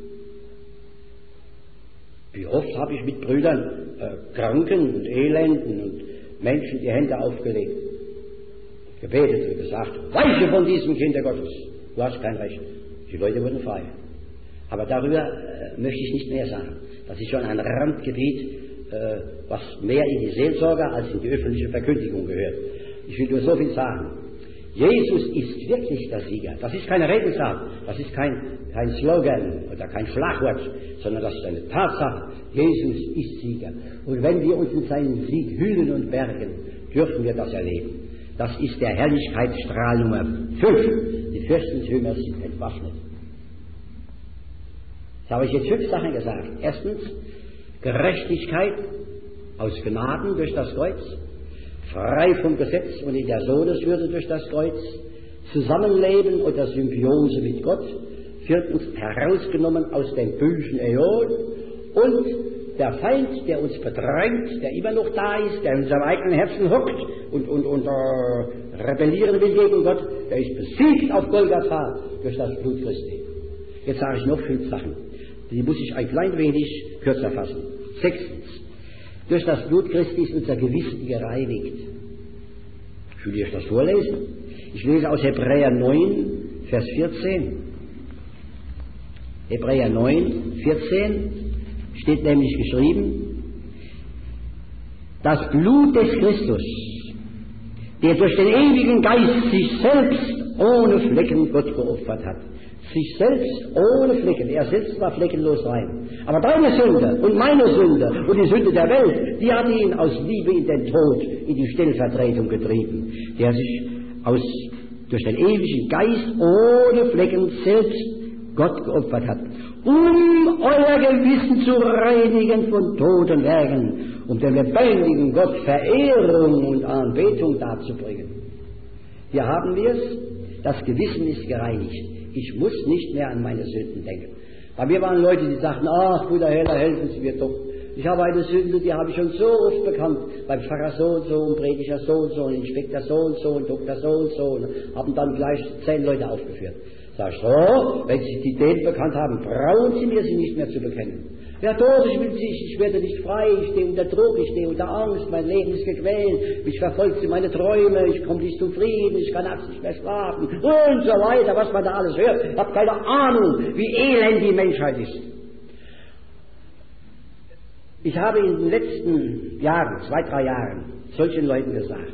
Wie oft habe ich mit Brüdern, äh, Kranken und Elenden und Menschen die Hände aufgelegt, gebetet und gesagt, weiche von diesem Kinder Gottes, du hast kein Recht. Die Leute wurden frei. Aber darüber äh, möchte ich nicht mehr sagen. Das ist schon ein Randgebiet, äh, was mehr in die Seelsorge als in die öffentliche Verkündigung gehört. Ich will nur so viel sagen. Jesus ist wirklich der Sieger. Das ist keine Redensart, das ist kein, kein Slogan oder kein Schlagwort, sondern das ist eine Tatsache. Jesus ist Sieger. Und wenn wir uns in seinen Sieg hüllen und bergen, dürfen wir das erleben. Das ist der Herrlichkeitsstrahl Nummer fünf. Die Fürstentümer sind entwaffnet. Jetzt habe ich jetzt fünf Sachen gesagt. Erstens, Gerechtigkeit aus Gnaden durch das Kreuz. Frei vom Gesetz und in der Sohneswürde durch das Kreuz, Zusammenleben oder Symbiose mit Gott, viertens herausgenommen aus dem bösen Äon und der Feind, der uns bedrängt, der immer noch da ist, der in unserem eigenen Herzen hockt und, und, und äh, rebellieren will gegen Gott, der ist besiegt auf Golgatha durch das Blut Christi. Jetzt sage ich noch fünf Sachen, die muss ich ein klein wenig kürzer fassen. Sechstens, durch das Blut Christi ist unser Gewissen gereinigt. Ich will euch das vorlesen. Ich lese aus Hebräer neun, Vers vierzehn. Hebräer neun, vierzehn steht nämlich geschrieben, das Blut des Christus, der durch den ewigen Geist sich selbst ohne Flecken Gott geopfert hat. Sich selbst ohne Flecken, er selbst war fleckenlos rein. Aber deine Sünde und meine Sünde und die Sünde der Welt, die hat ihn aus Liebe in den Tod, in die Stellvertretung getrieben, der sich aus, durch den ewigen Geist ohne Flecken selbst Gott geopfert hat, um euer Gewissen zu reinigen von toten Werken, um dem lebendigen Gott Verehrung und Anbetung darzubringen. Hier haben wir es, das Gewissen ist gereinigt. Ich muss nicht mehr an meine Sünden denken. Bei mir waren Leute, die sagten, ach, Bruder Heller, helfen Sie mir doch. Ich habe eine Sünde, die habe ich schon so oft bekannt. Beim Pfarrer so und so, und Prediger so und so, und Inspektor so und so, und Doktor so und so, und haben dann gleich zehn Leute aufgeführt. Sag ich, so, wenn Sie die denen bekannt haben, brauchen Sie mir sie nicht mehr zu bekennen. Ja doch, ich will sie, ich werde nicht frei, ich stehe unter Druck, ich stehe unter Angst, mein Leben ist gequält, mich verfolgt sie meine Träume, ich komme nicht zum Frieden, ich kann nachts nicht mehr schlafen und so weiter, was man da alles hört. Ich habe keine Ahnung, wie elend die Menschheit ist. Ich habe in den letzten Jahren, zwei, drei Jahren, solchen Leuten gesagt,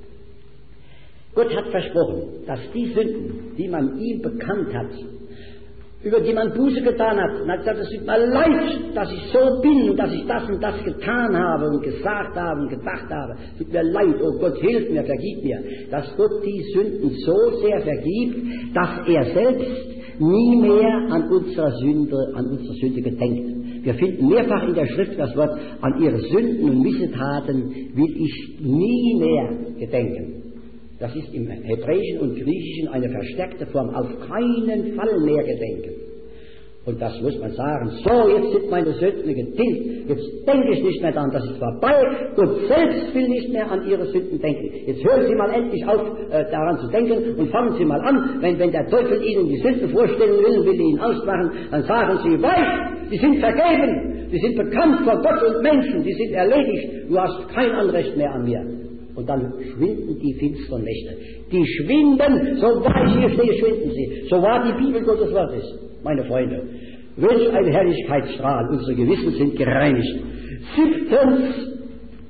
Gott hat versprochen, dass die Sünden, die man ihm bekannt hat, über die man Buße getan hat, und hat gesagt, es tut mir leid, dass ich so bin und dass ich das und das getan habe und gesagt habe und gedacht habe. Es tut mir leid, oh Gott, hilf mir, vergib mir. Dass Gott die Sünden so sehr vergibt, dass er selbst nie mehr an unserer Sünde, an unserer Sünde gedenkt. Wir finden mehrfach in der Schrift das Wort, an ihre Sünden und Missetaten will ich nie mehr gedenken. Das ist im Hebräischen und Griechischen eine verstärkte Form, auf keinen Fall mehr gedenken. Und das muss man sagen, so, jetzt sind meine Sünden getilgt, jetzt denke ich nicht mehr daran, das ist vorbei, Gott selbst will nicht mehr an ihre Sünden denken. Jetzt hören Sie mal endlich auf, äh, daran zu denken und fangen Sie mal an, wenn, wenn der Teufel Ihnen die Sünden vorstellen will, will Ihnen Angst machen, dann sagen Sie, weiß, die sind vergeben, die sind bekannt vor Gott und Menschen, die sind erledigt, du hast kein Anrecht mehr an mir. Und dann schwinden die finsteren Mächte. Die schwinden, so wahr ich hier stehe, schwinden sie. So wahr die Bibel Gottes Wort ist, meine Freunde. Welch ein Herrlichkeitsstrahl, unsere Gewissen sind gereinigt. Siebtens,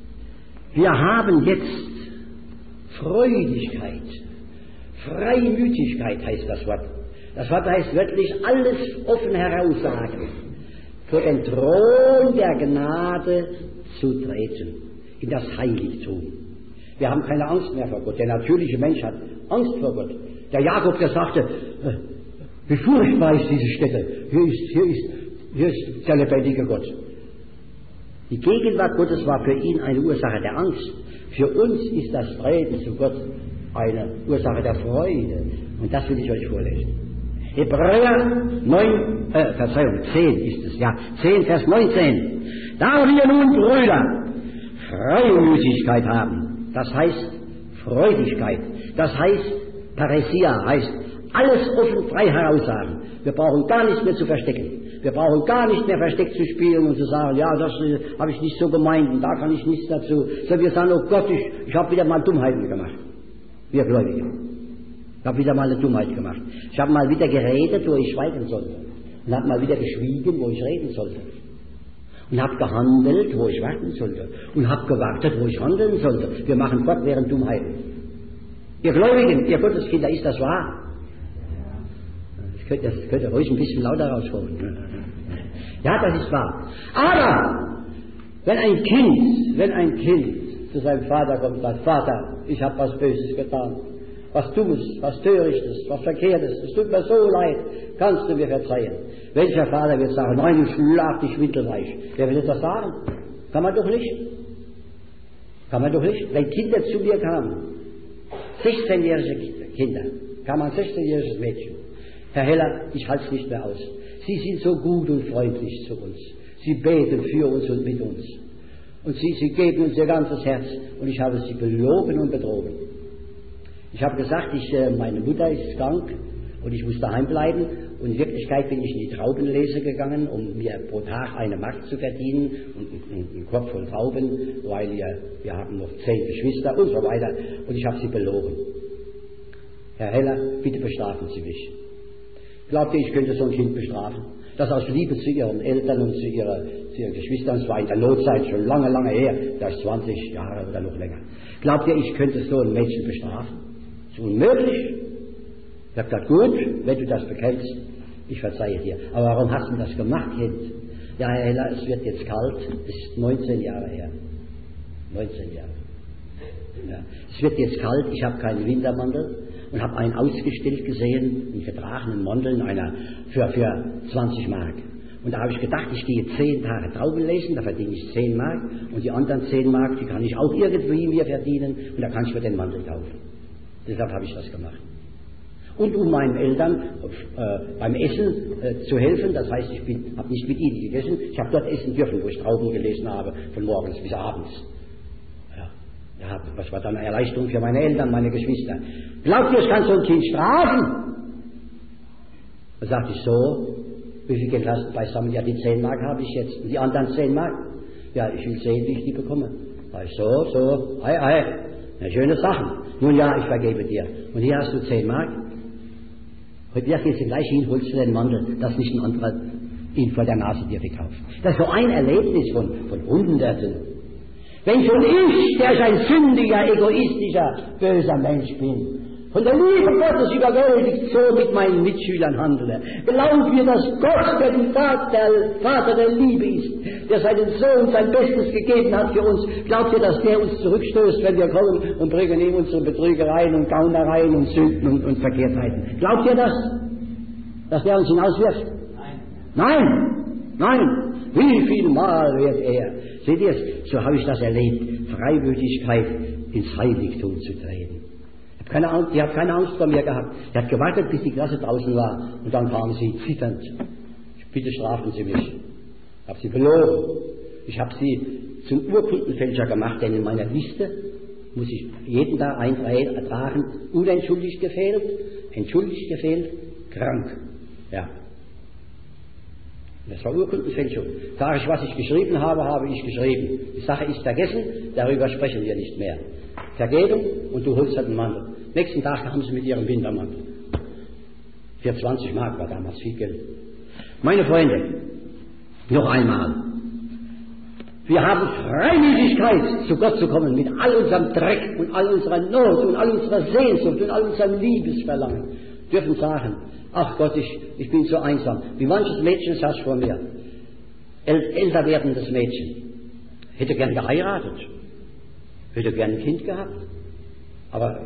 wir haben jetzt Freudigkeit. Freimütigkeit heißt das Wort. Das Wort heißt wörtlich alles offen heraussagen. Vor den Thron der Gnade zu treten. In das Heiligtum. Wir haben keine Angst mehr vor Gott. Der natürliche Mensch hat Angst vor Gott. Der Jakob, der sagte, wie furchtbar ist diese Stätte. Hier ist, hier ist, hier ist der lebendige Gott. Die Gegenwart Gottes war für ihn eine Ursache der Angst. Für uns ist das Treten zu Gott eine Ursache der Freude. Und das will ich euch vorlesen. Hebräer neun, äh, Verzeihung, zehn ist es, ja, zehn, Vers neunzehn. Da wir nun, Brüder, Freimütigkeit haben, das heißt Freudigkeit, das heißt Paresia, heißt alles offen frei heraussagen. Wir brauchen gar nichts mehr zu verstecken. Wir brauchen gar nicht mehr versteckt zu spielen und zu sagen, ja, das äh, habe ich nicht so gemeint und da kann ich nichts dazu. Sondern wir sagen, oh Gott, ich, ich habe wieder mal Dummheiten gemacht. Wir Gläubige. Ich habe wieder mal eine Dummheit gemacht. Ich habe mal wieder geredet, wo ich schweigen sollte. und habe mal wieder geschwiegen, wo ich reden sollte. Und habe gehandelt, wo ich warten sollte. Und habe gewartet, wo ich handeln sollte. Wir machen fortwährend Dummheiten. Ihr Gläubigen, ihr Gotteskinder, ist das wahr? Das könnt, das könnt ihr ruhig ein bisschen lauter rausholen. Ja, das ist wahr. Aber wenn ein Kind, wenn ein Kind zu seinem Vater kommt und sagt, Vater, ich habe was Böses getan, was Dummes, was Törichtes, was Verkehrtes, es tut mir so leid, kannst du mir verzeihen? Welcher Vater wird sagen, nein, ich schlag dich windelreich? Wer will das sagen? Kann man doch nicht. Kann man doch nicht. Wenn Kinder zu mir kamen, sechzehnjährige Kinder, kam ein sechzehnjähriges Mädchen, Herr Heller, ich halte es nicht mehr aus. Sie sind so gut und freundlich zu uns. Sie beten für uns und mit uns. Und sie, sie geben uns ihr ganzes Herz. Und ich habe sie belogen und betrogen. Ich habe gesagt, ich, äh, meine Mutter ist krank und ich muss daheim bleiben. Und in Wirklichkeit bin ich in die Traubenlese gegangen, um mir pro Tag eine Mark zu verdienen und einen, einen Korb voll Trauben, weil wir, wir haben noch zehn Geschwister und so weiter. Und ich habe sie belogen. Herr Heller, bitte bestrafen Sie mich. Glaubt ihr, ich könnte so ein Kind bestrafen? Das aus Liebe zu ihren Eltern und zu, ihrer, zu ihren Geschwistern, es war in der Notzeit schon lange, lange her, vielleicht zwanzig Jahre oder noch länger. Glaubt ihr, ich könnte so ein Mädchen bestrafen? Das ist unmöglich. Ich habe gesagt, gut, wenn du das bekennst, ich verzeihe dir. Aber warum hast du das gemacht, Kind? Ja, Herr Heller, es wird jetzt kalt, es ist neunzehn Jahre her. neunzehn Jahre. Ja. Es wird jetzt kalt, ich habe keinen Wintermantel. Und habe einen ausgestellt gesehen, in getragenen Manteln, einer für, für zwanzig Mark. Und da habe ich gedacht, ich gehe zehn Tage Trauben lesen, da verdiene ich zehn Mark. Und die anderen zehn Mark, die kann ich auch irgendwie mir verdienen. Und da kann ich mir den Mantel kaufen. Deshalb habe ich das gemacht. Und um meinen Eltern äh, beim Essen äh, zu helfen, das heißt, ich habe nicht mit ihnen gegessen, ich habe dort essen dürfen, wo ich Trauben gelesen habe, von morgens bis abends. Ja, was war dann eine Erleichterung für meine Eltern, meine Geschwister. Glaubt ihr, ich kann so ein Kind strafen? Da sagte ich so, wie viel Geld hast du beisammen? Ja, die zehn Mark habe ich jetzt. Und die anderen zehn Mark? Ja, ich will sehen, wie ich die bekomme. Da ich so, so, ei, ei, eine schöne Sachen. Nun ja, ich vergebe dir. Und hier hast du zehn Mark. Heute wirst du jetzt gleich hin, holst du den Mantel, dass nicht ein anderer ihn vor der Nase dir verkauft. Das ist so ein Erlebnis von, von Hunderten. Wenn schon ich, der ich ein sündiger, egoistischer, böser Mensch bin, von der Liebe Gottes überwältigt so mit meinen Mitschülern handle, glaubt mir, dass Gott, der, die Vater, der Vater der Liebe ist, der seinen Sohn sein Bestes gegeben hat für uns, glaubt ihr, dass der uns zurückstößt, wenn wir kommen und bringen ihm unsere Betrügereien und Gaunereien und Sünden und, und Verkehrtheiten? Glaubt ihr das? Dass der uns hinauswirft? Nein. Nein! Nein! Wie viel Mal wird er, seht ihr es, so habe ich das erlebt, Freiwilligkeit ins Heiligtum zu treten. Ich habe keine Angst, die hat keine Angst vor mir gehabt. Die hat gewartet, bis die Klasse draußen war und dann kam sie zitternd. Bitte strafen Sie mich. Ich habe sie belogen. Ich habe sie zum Urkundenfälscher gemacht, denn in meiner Liste muss ich jeden Tag eintragen, unentschuldigt gefehlt, entschuldigt gefehlt, krank. Ja. Das war Urkundenfälschung. Sage ich, was ich geschrieben habe, habe ich geschrieben. Die Sache ist vergessen, darüber sprechen wir nicht mehr. Vergeben und du holst halt einen Mantel. Nächsten Tag kamen sie mit ihrem Wintermantel. Für zwanzig Mark war damals viel Geld. Meine Freunde, noch einmal. Wir haben Freiwilligkeit, zu Gott zu kommen, mit all unserem Dreck und all unserer Not und all unserer Sehnsucht und all unserem Liebesverlangen. Dürfen sagen, ach Gott, ich, ich bin so einsam. Wie manches Mädchen saß vor mir. äl älter werdendes Mädchen. Hätte gern geheiratet. Hätte gern ein Kind gehabt. Aber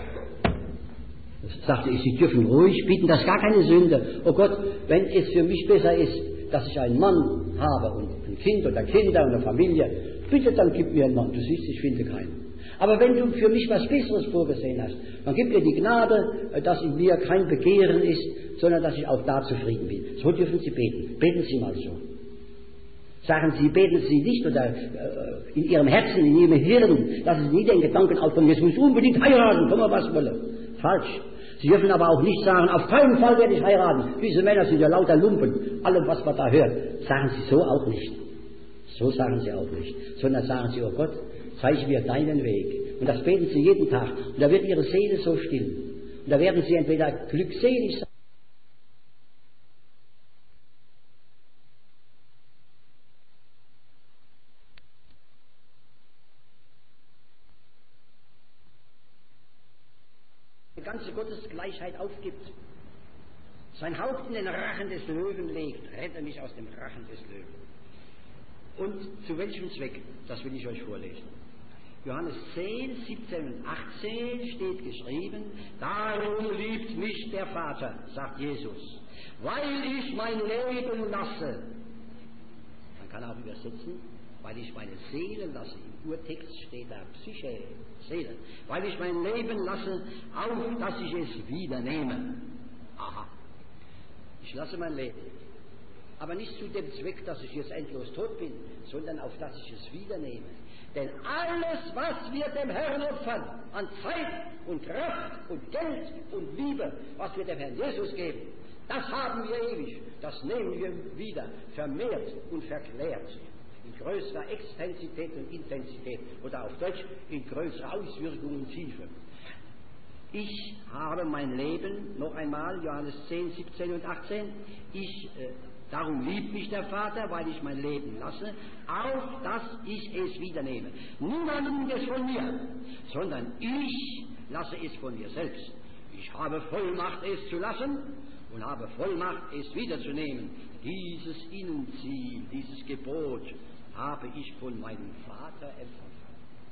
sagte ich, Sie dürfen ruhig bitten, das ist gar keine Sünde. Oh Gott, wenn es für mich besser ist, dass ich einen Mann habe und ein Kind oder Kinder und eine Familie, bitte dann gib mir einen Mann. Du siehst, ich finde keinen. Aber wenn du für mich was Besseres vorgesehen hast, dann gib mir die Gnade, dass in mir kein Begehren ist, sondern dass ich auch da zufrieden bin. So dürfen Sie beten. Beten Sie mal so. Sagen Sie, beten Sie nicht oder äh, in Ihrem Herzen, in Ihrem Hirn, lassen Sie nie den Gedanken aufkommen, jetzt muss ich unbedingt heiraten, komme was wolle. Falsch. Sie dürfen aber auch nicht sagen, auf keinen Fall werde ich heiraten. Diese Männer sind ja lauter Lumpen. Allem, was man da hört. Sagen Sie so auch nicht. So sagen Sie auch nicht. Sondern sagen Sie, oh Gott, zeige mir deinen Weg. Und das beten Sie jeden Tag. Und da wird Ihre Seele so still. Und da werden Sie entweder glückselig sein, die ganze Gottesgleichheit aufgibt, sein Haupt in den Rachen des Löwen legt, rette mich aus dem Rachen des Löwen. Und zu welchem Zweck? Das will ich euch vorlesen. Johannes zehn, siebzehn und achtzehn steht geschrieben, darum liebt mich der Vater, sagt Jesus, weil ich mein Leben lasse. Man kann auch übersetzen, weil ich meine Seele lasse. Im Urtext steht da Psyche, Seele. Weil ich mein Leben lasse, auf dass ich es wieder nehme. Aha. Ich lasse mein Leben. Aber nicht zu dem Zweck, dass ich jetzt endlos tot bin, sondern auf dass ich es wieder nehme. Denn alles, was wir dem Herrn opfern, an Zeit und Kraft und Geld und Liebe, was wir dem Herrn Jesus geben, das haben wir ewig. Das nehmen wir wieder, vermehrt und verklärt. In größerer Extensität und Intensität. Oder auf Deutsch, in größerer Auswirkung und Tiefe. Ich habe mein Leben, noch einmal, Johannes zehn, siebzehn und achtzehn, ich, äh, darum liebt mich der Vater, weil ich mein Leben lasse, auf dass ich es wieder nehme. Niemand nimmt es von mir, sondern ich lasse es von mir selbst. Ich habe Vollmacht, es zu lassen und habe Vollmacht, es wiederzunehmen. Dieses Innenziel, dieses Gebot habe ich von meinem Vater empfangen.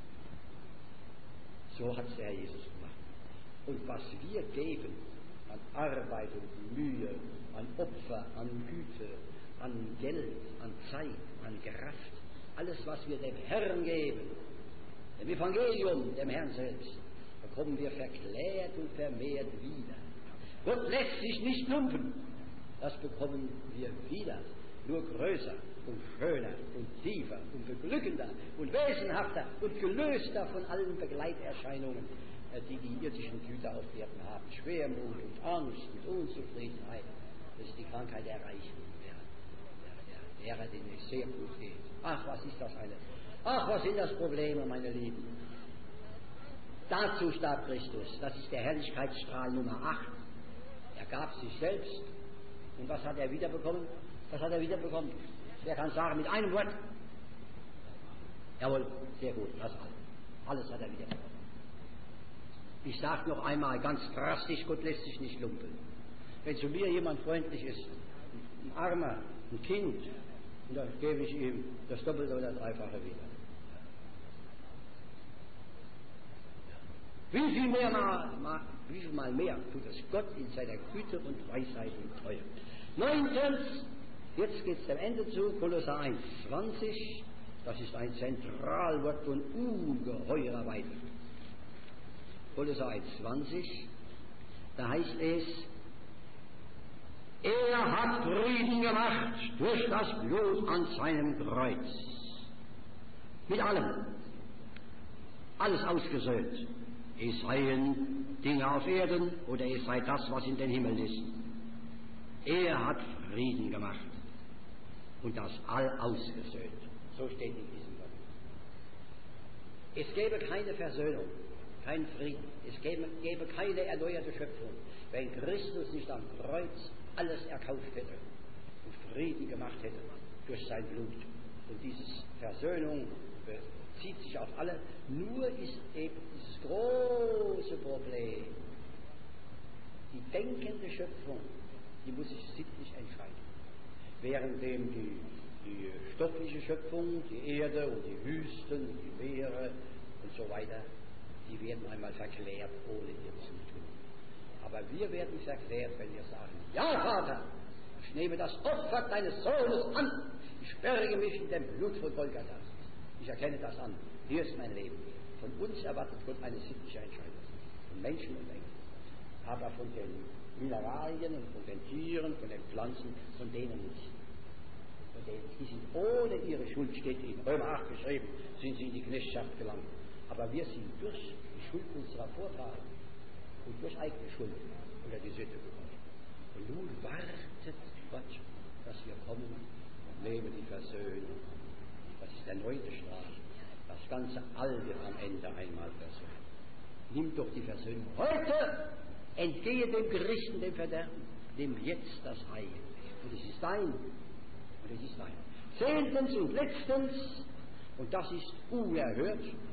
So hat es der Herr Jesus gemacht. Und was wir geben an Arbeit und Mühe, an Opfer, an Güte, an Geld, an Zeit, an Kraft, alles, was wir dem Herrn geben, dem Evangelium, dem Herrn selbst, bekommen wir verklärt und vermehrt wieder. Gott lässt sich nicht lumpen. Das bekommen wir wieder. Nur größer und schöner und tiefer und beglückender und wesenhafter und gelöster von allen Begleiterscheinungen, die die irdischen Güter auf Erden haben. Schwermut und Angst und Unzufriedenheit. Das ist die Krankheit der Reichen, der, der, derer, denen es sehr gut geht. Ach, was ist das eine? Ach, was sind das Probleme, meine Lieben? Dazu starb Christus. Das ist der Herrlichkeitsstrahl Nummer acht. Er gab sich selbst. Und was hat er wiederbekommen? Was hat er wiederbekommen? Wer kann sagen mit einem Wort? Jawohl, sehr gut, das alles. Alles hat er wiederbekommen. Ich sage noch einmal ganz drastisch, Gott lässt sich nicht lumpen. Wenn zu mir jemand freundlich ist, ein Armer, ein Kind, und dann gebe ich ihm das Doppelte oder Dreifache wieder. Wie viel mehr mal, mal, wie viel mal mehr tut es Gott in seiner Güte und Weisheit und Treue. Neuntens, jetzt geht es dem Ende zu, Kolosser eins zwanzig, das ist ein Zentralwort von ungeheurer Weite. Kolosser eins zwanzig, da heißt es, er hat Frieden gemacht durch das Blut an seinem Kreuz. Mit allem. Alles ausgesöhnt. Es seien Dinge auf Erden oder es sei das, was in den Himmel ist. Er hat Frieden gemacht und das All ausgesöhnt. So steht in diesem Wort. Es gäbe keine Versöhnung, keinen Frieden. Es gäbe, gäbe keine erneuerte Schöpfung, wenn Christus nicht am Kreuz alles erkauft hätte und Frieden gemacht hätte durch sein Blut. Und diese Versöhnung bezieht sich auf alle. Nur ist eben dieses große Problem, die denkende Schöpfung, die muss sich sittlich entscheiden. Währenddem die, die stoffliche Schöpfung, die Erde und die Wüsten, die Meere und so weiter, die werden einmal verklärt ohne ihr Zutun. Aber wir werden verklärt, wenn wir sagen, ja Vater, ich nehme das Opfer deines Sohnes an, ich berge mich in dem Blut von Golgatha. Ich erkenne das an. Hier ist mein Leben. Von uns erwartet Gott eine sittliche Entscheidung. Von Menschen und Engeln. Aber von den Mineralien und von den Tieren, von den Pflanzen, von denen nicht. Von denen, die sind ohne ihre Schuld, steht in Römer acht geschrieben, sind sie in die Knechtschaft gelangt. Aber wir sind durch die Schuld unserer Vorfahren und durch eigene Schuld unter die Sünde gekommen. Und nun wartet Gott, dass wir kommen und nehmen die Versöhnung. Das ist der neunte Strahl. Das ganze All wird am Ende einmal versöhnt. Nimm doch die Versöhnung heute, entgehe dem Gericht und dem Verderben, nimm jetzt das Heil. Und es ist dein. Und es ist dein. Zehntens und letztens, und das ist unerhört,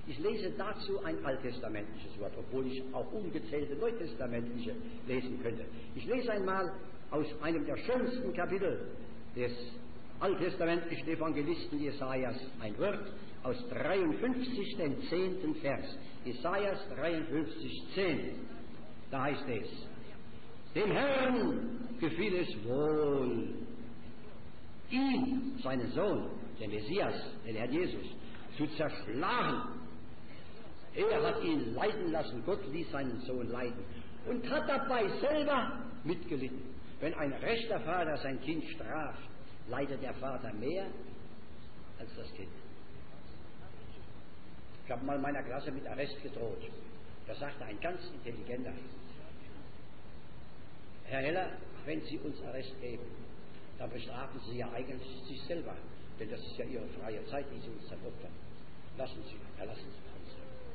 Ich lese dazu ein alttestamentliches Wort, obwohl ich auch ungezählte neutestamentliche lesen könnte. Ich lese einmal aus einem der schönsten Kapitel des alttestamentlichen Evangelisten Jesajas ein Wort aus dreiundfünfzig, dem zehnten Vers. Jesajas dreiundfünfzig, zehn. Da heißt es: Dem Herrn gefiel es wohl, ihn, seinen Sohn, den Messias, den Herrn Jesus, zu zerschlagen. Er hat ihn leiden lassen, Gott ließ seinen Sohn leiden und hat dabei selber mitgelitten. Wenn ein rechter Vater sein Kind straft, leidet der Vater mehr als das Kind. Ich habe mal meiner Klasse mit Arrest gedroht. Da sagte ein ganz intelligenter: Herr Heller, wenn Sie uns Arrest geben, dann bestrafen Sie ja eigentlich sich selber, denn das ist ja Ihre freie Zeit, die Sie uns dann opfern. Lassen Sie, verlassen Sie uns.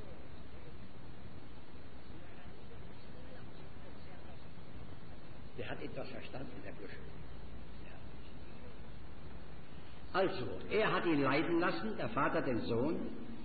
Der hat etwas verstanden, der Bursche. Ja. Also, er hat ihn leiden lassen, der Vater den Sohn,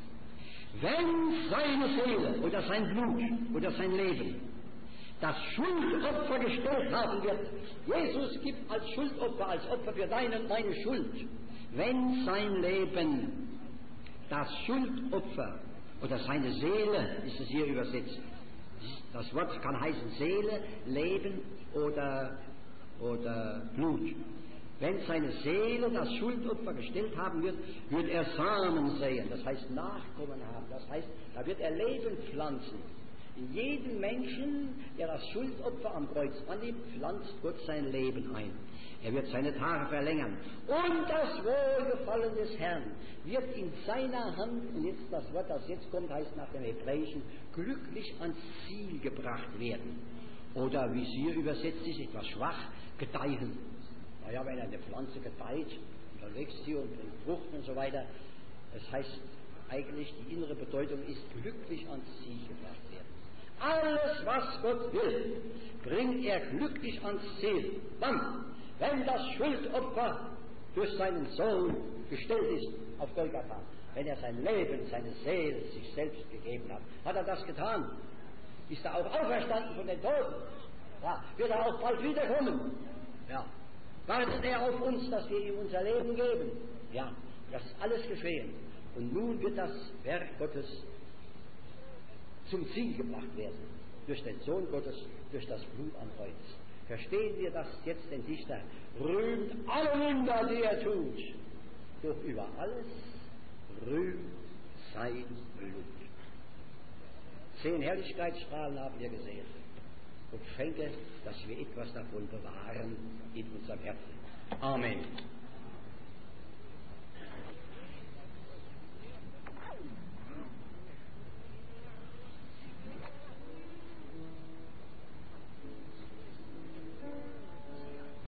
wenn seine Seele oder sein Blut oder sein Leben das Schuldopfer gestellt haben wird. Jesus gibt als Schuldopfer, als Opfer für deine und meine Schuld. Wenn sein Leben das Schuldopfer oder seine Seele, ist es hier übersetzt. Das Wort kann heißen Seele, Leben oder, oder Blut. Wenn seine Seele das Schuldopfer gestellt haben wird, wird er Samen säen, das heißt Nachkommen haben, das heißt, da wird er Leben pflanzen. In jedem Menschen, der das Schuldopfer am Kreuz annimmt, pflanzt Gott sein Leben ein. Er wird seine Tage verlängern. Und das Wohlgefallen des Herrn wird in seiner Hand, und jetzt das Wort, das jetzt kommt, heißt nach dem Hebräischen, glücklich ans Ziel gebracht werden. Oder wie es hier übersetzt ist, etwas schwach, gedeihen. Naja, wenn eine Pflanze gedeiht, dann wächst sie und bringt Frucht und so weiter. Das heißt eigentlich, die innere Bedeutung ist, glücklich ans Ziel gebracht werden. Alles, was Gott will, bringt er glücklich ans Ziel. Wann? Wenn das Schuldopfer durch seinen Sohn gestellt ist auf Golgatha. Wenn er sein Leben, seine Seele sich selbst gegeben hat. Hat er das getan? Ist er auch auferstanden von den Toten? Ja. Wird er auch bald wiederkommen? Ja. Wartet er auf uns, dass wir ihm unser Leben geben? Ja. Das ist alles geschehen. Und nun wird das Werk Gottes zum Ziel gebracht werden. Durch den Sohn Gottes, durch das Blut am Kreuz. Verstehen wir das jetzt, den Dichter? Rühmt alle Wunder, die er tut. Doch über alles rühmt sein Blut. Zehn Herrlichkeitsstrahlen haben wir gesehen. Und schenke, dass wir etwas davon bewahren in unserem Herzen. Amen.